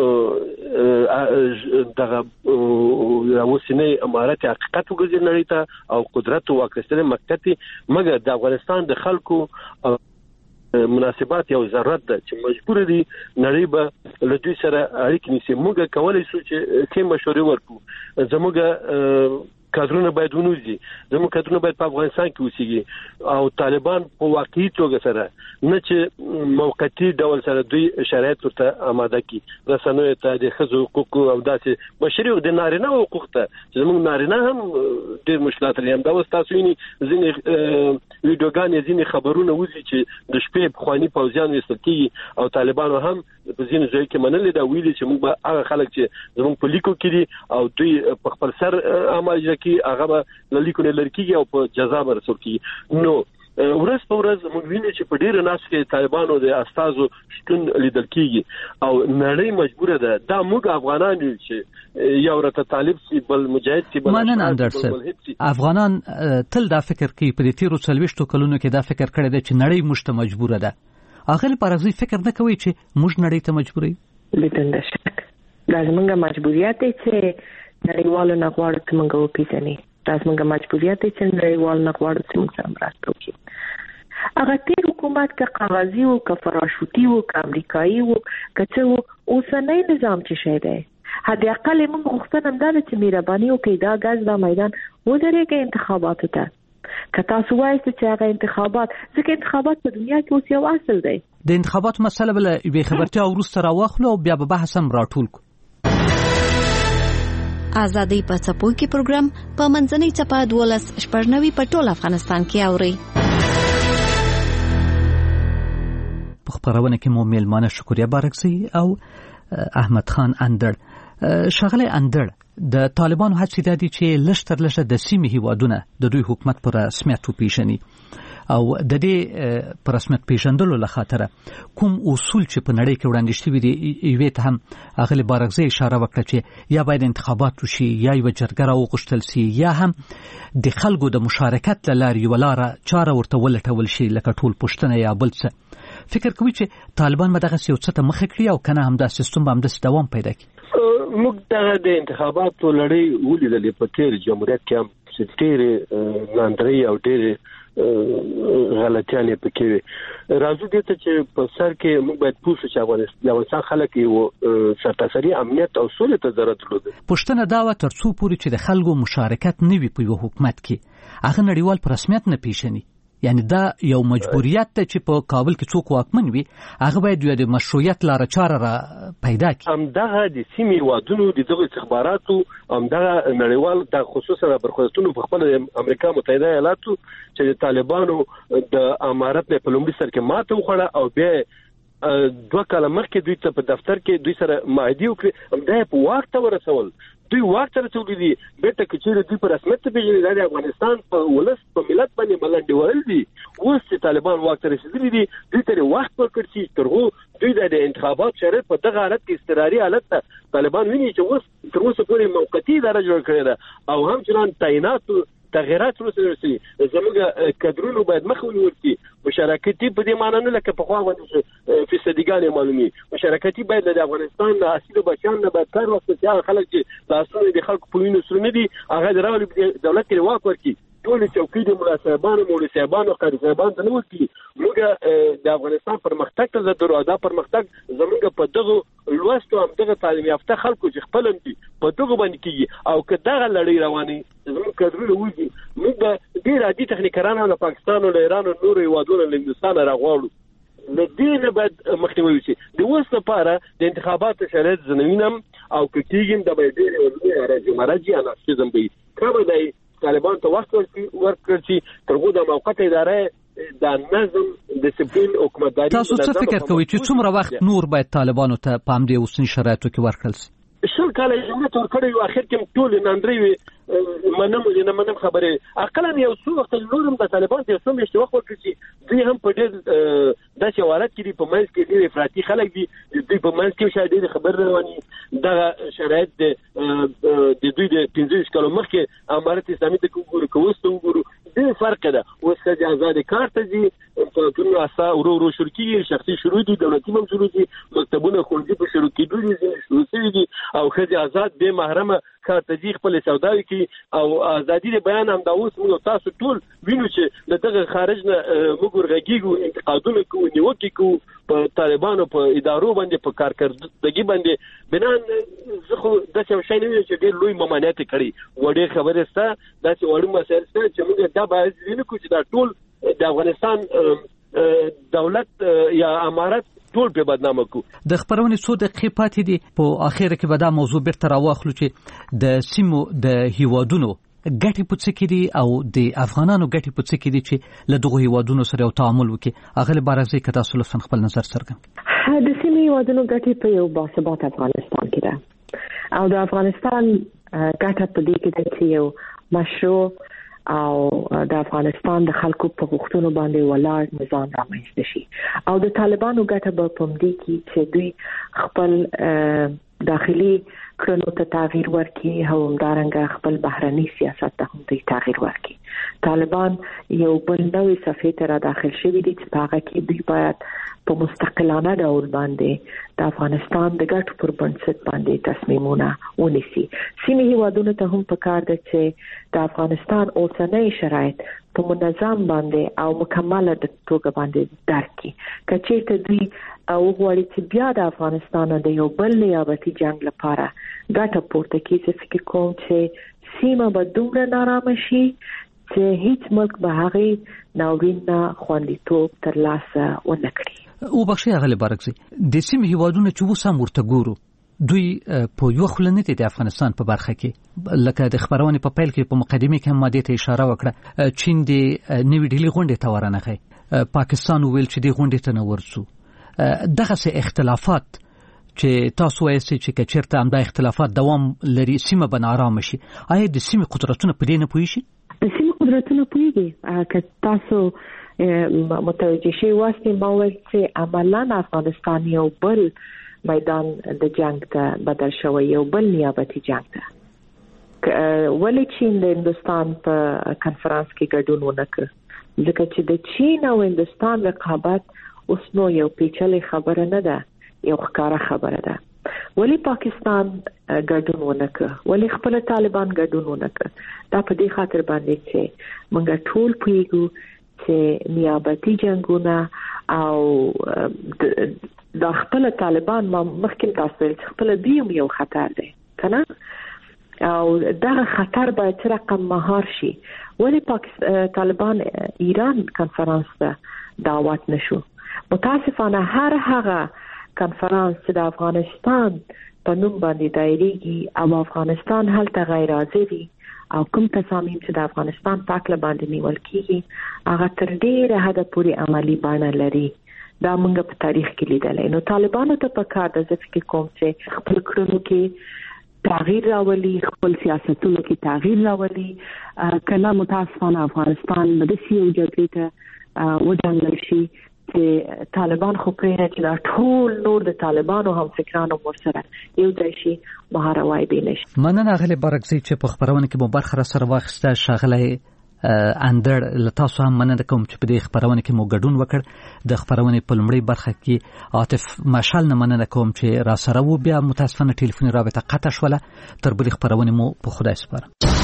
دغه اوسنۍ امارت حقیقت وګرځي نړۍ ته او قدرت او واکستنه مکتي، مګر د افغانستان د خلکو مناسبات یو ضرورت ده چې مجبور دي نړۍ به له دوی سره اړیکې نیسي. موږ کولای شو چې کې مشورې ورکړو، زموږ کادرونه باید ونوځي، زموږ کادرونه باید په افغانستان کې اوسېږي او طالبان په واقعي توګه سره نه چې موقتي ډول سره دوی شرایط ورته آماده کړي، رسنیو ته د ښځو حقوق او داسې بشري د نارینه حقوق ته چې زموږ نارینه هم ډېر مشکلات لري. همدا اوس تاسو وینئ ځینې ویډیوګانې ځینې خبرونه وځي چې د شپې پخواني پوځیان ویستل کېږي او طالبانو هم په ځینو ځایو کې منلې دا ویلي چې موږ به هغه خلک چې زموږ په لیکو کې دي او دوی په خپل سر عمل کوي هغه به له لیکو نه لرې کېږي او په جزا به رسول کېږي. نو ورځ په ورځ موږ وینو چې په ډېرو ناسو کې طالبانو د استازو شتون لیدل کېږي او نړۍ مجبوره ده دا موږ افغانان یو چې یو راته طالب سي بل مجاهد سي بل منن اندرسن افغانان تل دا فکر کوي په دې تیرو څلويشتو کلونو کې دا فکر کړی دی چې نړۍ موږ ته مجبوره ده. هغه لپاره ځي فکر نه کوي چې موږ نړۍ ته مجبورې لیدل شک دا زموږ مجبوریت دی چې نړیوالو نه غواړو چې موږ وپیژني، دا زموږ مجبوریت دی چې نړیوال نه غواړو چې موږ سره مرسته وکړي. هغه تیر حکومت که کاغذي او که فراشوتي او که امریکایي او که څه او اوسنۍ نظام چې شی دی حد اقل موږ غوښتنه هم دا ده چې مهرباني وکړئ دا ګز دا میدان ودرېږئ انتخاباتو ته. که تاسو وایئ چې هغه انتخابات ځکه انتخابات په دنیا کې اوس یو اصل دی، د انتخاباتو مسله بل یوې خبرتیا وروسته راواخلو او بیا به بحث هم راټول کړو. آزادۍ په څپو کې پروګرام په منځنۍ څپه دولس شپږ په ټول افغانستان کې اوري. په خبرونه کې مو میلمانه شکریا بارکزی او احمد خان اندړ. شغله اندړ د طالبانو هڅې د دي چې لشتر لشه د سیمې هیوادونه د دوی حکومت پر رسمیت وپیژني او د دې پر رسمیت پیژندلو لخاطر کوم اصول چې په نړۍ کې وړاندې شوي دي یوه ته هم اغلی بارغزی اشاره وکړه چې یا باید انتخابات وشي یا یو جرګه راوغښتل شي یا هم د خلکو د مشارکت لاره یو لاره چاره ورته ولټول شي لکه ټول پښتنه یا بل څه. فکر کوي چې طالبان مدغه یو څه ته مخ کړی او کنه هم د سیستم به هم د دوام پیدا کړي. موږ د انتخاباتو لړۍ ولیدلې په تیر جمهوریت کې هم چې ډېر ناندري او ډېر غلطیان پکې وي راځو دې ته چې په سر کې موږ باید پوښتنه چې افغانستان خلک یو سرتاسري امنیت او سولې ته ضرورت لري. پښتنه دا و تر څو پورې چې د خلکو مشارکت نه وي په یو حکومت کې هغه نړیوال په رسمیت نه پیژني. یعنی دا یو مجبوریت ته چې په کابل کې څوک واکمن وي هغه باید یو د مشروعیت لاره چاره را پیدا کړي. همدغه د سیمې هیوادونو د دغه استخباراتو همدغه نړیوال د خصوصا برخوستونو په خپل امریکا متحده ایالاتو چې د طالبانو د امارت په لومړي سر کې ماته وخوړه او بیا دوه کاله مخکې دوی ته په دفتر کې دوی سره معاهده وکړه همدا په وخت ته ورسول. دوی وخت سره څو دي بیرته کچېره دوی پر رسمیت ته پیژني د افغانستان په ولس په ملت باندې ملنډي ورل دي. اوس چې طالبان وخت رسیدلي دي دوی ته وخت ورکړ چې ترغو دوی د انتخابات شرط په دغه حالت کې استقراري حالت ته طالبان ویني چې اوس تر اوسه پورې موقتی اداره جوړ کړې ده او همچنان تعینات تغیرات ورسره زموږ کډرونو باید مخ ونیول شي. مشارکتي په دې معنی نه لکه په خوا باندې فیصدګان معلومي مشارکتي باید د افغانستان د اصلي بچیان نه باید کار وکړي چې خلک چې تاسو د خلکو په وینو سره نه دي هغه دراولي دولت کې واک ورکړي. ټول چوکۍ د مناسبانو مولوی صاحبانو قاری صاحبانو ته نه ورکړي. موږ د افغانستان پرمختګ ته زدرو دا پرمختګ زموږ په دغه لوستو هم دغه تعلیم یافته خلکو چې خپل دي په دغه باندې کیږي او که دغه لړۍ رواني زموږ کډرونه وږي موږ به ډیر عادي تخنیکران له پاکستان او ایران او نورو هیوادونو له هندستان راغواړو د دې نه باید مخنیوي وشي. د اوس لپاره د انتخاباتو شرایط زنوینم او کېږم د به ډیر راځي مرجع انارشیزم به کومه دی طالبان ته وخت ورکړي چې ترغو د موقت ادارې د نظم ډیسپلین حکومتداري. تاسو څه فکر کوئ چې څومره وخت نور باید طالبانو ته په همدې اوسني شرایطو کې ورکړل شي؟ شل کاله جمهوریت ورکړی او اخر کې ټول ناندري منم نه منم خبره اقلا یو څو وخت نورم د طالبان ته څو میاشتې وخت ورکړي چې دوی هم په دې د شوارت کې په منځ کې ډېر افراطي خلک دي دوی په منځ کې شاید ډېر خبر رواني دغه شرایط د دوی د پنځه کالو مخکې امارت اسلامي ته وګورو کوست وګورو ډېر فرق ده. اوس چې آزاد کار ته دي په ټول اسا ورو ورو شروع کیږي شخصي شروع دي دولتي هم شروع دي مکتبونه ښوونځي په شروع کېدو دي شروع شوي دي او خځې آزاد به محرمه کار ته دي خپل سوداوي کوي او ازادي د بیان هم دا اوس موږ تاسو ټول وینو چې دغه خارج نه موږ ورغږیږو انتقادونه کوو نیوکې کوو په طالبانو په ادارو باندې په کارکردګي باندې بنان زه خو د څه شي نه ویل چې ډېر لوی ممانعت کړي وړي خبره ستا دا چې وړي مسایل ستا چې موږ دا باید وینو چې دا ټول د افغانستان دولت یا امارت ټول په بدنامه کو. د خبرونې څو دقیقې پاتې دي په اخر کې به دا موضوع بیرته راواخلو چې د سیمو د هیوادونو ګټې په څه کې دي او د افغانانو ګټې په څه کې دي چې له دغو هیوادونو سره یو تعامل وکړي. هغه له بارزي که تاسو لطفا خپل نظر څرګند کړئ. د سیمې هیوادونو ګټې په یو باثبات افغانستان کې ده او د افغانستان ګټه په دې کې ده چې یو مشروع او د افغانستان د خلکو په غوښتنو باندې ولاړ نظام رامنځته شي او د طالبانو ګټه به په دې کې چې دوی خپل داخلي کړنو ته تغییر ورکړي او همدارنګه خپل بهرني سیاست ته هم دوی تغییر ورکړي. طالبان یو بل نوې صفحې ته را داخل شوي دي چې په هغه کې دوی باید په مستقلانه ډول باندې د افغانستان د ګټو پر بنسټ باندې تصمیمونه ونیسي. سیمې هیوادونو ته هم پکار ده چې د افغانستان اوسنۍ شرایط په منظم باندې او مکمله د توګه باندې درک کړي. که چېرته دوی او غواړي چې بیا د افغانستان د یو بل نیابتي جنگ لپاره ګټه پورته کړي، زه فکر کوم چې سیمه به دومره نارامه شي چې هیڅ ملک به هغې ناورین نه خوندیتوب ترلاسه ونه کړي. او بخشي هغه لبارکسي د سیمې هیوادونو چې اوس هم ورته ګورو دوی په یو خل نه دي د افغانستان په برخه کې لکه د خبرونه په پیل کې په مقدمه کې هم ماده ته اشاره وکړه چین د نوې ډیلی غونډې ته ورنغی پاکستان ویل چې د غونډې ته نه ورسو. دغه سه اختلافات چې تاسو وایي چې چیرته هم د اختلافات دوام لري سیمه به نارامه شي، آیا د سیمې قدرتونه په دې نه پوي شي؟ د سیمې قدرتونه پويږي که تاسو متوجه شي واسطه ما وایي چې عملاً افغانستان یو بل میدان د جنگ ته بدل شوی، یو بل نیابتي جنگ ته. ولې چین د هندستان په کنفرانس کې ګډون ونه کړ؟ ځکه چې د چین او هندستان رقابت اوس نو یو پیچلې خبره نه ده، یو ښکاره خبره ده. ولی پاکستان ګډون ونه کړ؟ ولی خپل طالبان ګډون ونه کړ؟ دا په دې خاطر باندې چې موږ ټول پوهیږو چې نیابتي جنگونه او د خپل طالبان مخکې تاسو چې خپل دیم یو خطر دی کنه او دا خطر باید چې رقم مهار شي. ولی پاکستان طالبان ایران کنفرانس ته دعوت نشو. متاسفانه هر هغه کنفرانس چې د افغانستان په نوم باندې دایریږي او افغانستان هلته غیر حاضر او کوم تصامیم چې د افغانستان پاکله باندې نیول کیږي هغه تر ډیره حده پورې عملی بڼه لري. دا موږ په تاریخ کې لیدلې. نو طالبانو ته په کار د ځکه کوم چې خپل کړنو کې تغییر راولي، خپل سیاستونو کې تغییر راولي. کله متاسفانه افغانستان د سیاسي جګړې ته ودانل شي چې طالبان خو پرې چې دا ټول نور د طالبانو هم فکرانو ورسره یو ځای شي مهاروای به نشي. مننه غلي برکزي چې په خبرونه کې مو برخه سره واخسته شغله اندر لتاسو هم مننه کوم چې په دې خبرونه کې مو ګډون وکړ. د خبرونه په لومړی برخه کې عاطف مشال نه مننه کوم چې را سره و بیا متاسفانه ټلیفوني رابطه قطع شوله. تر بلې خبرونه مو په خدای سپارم.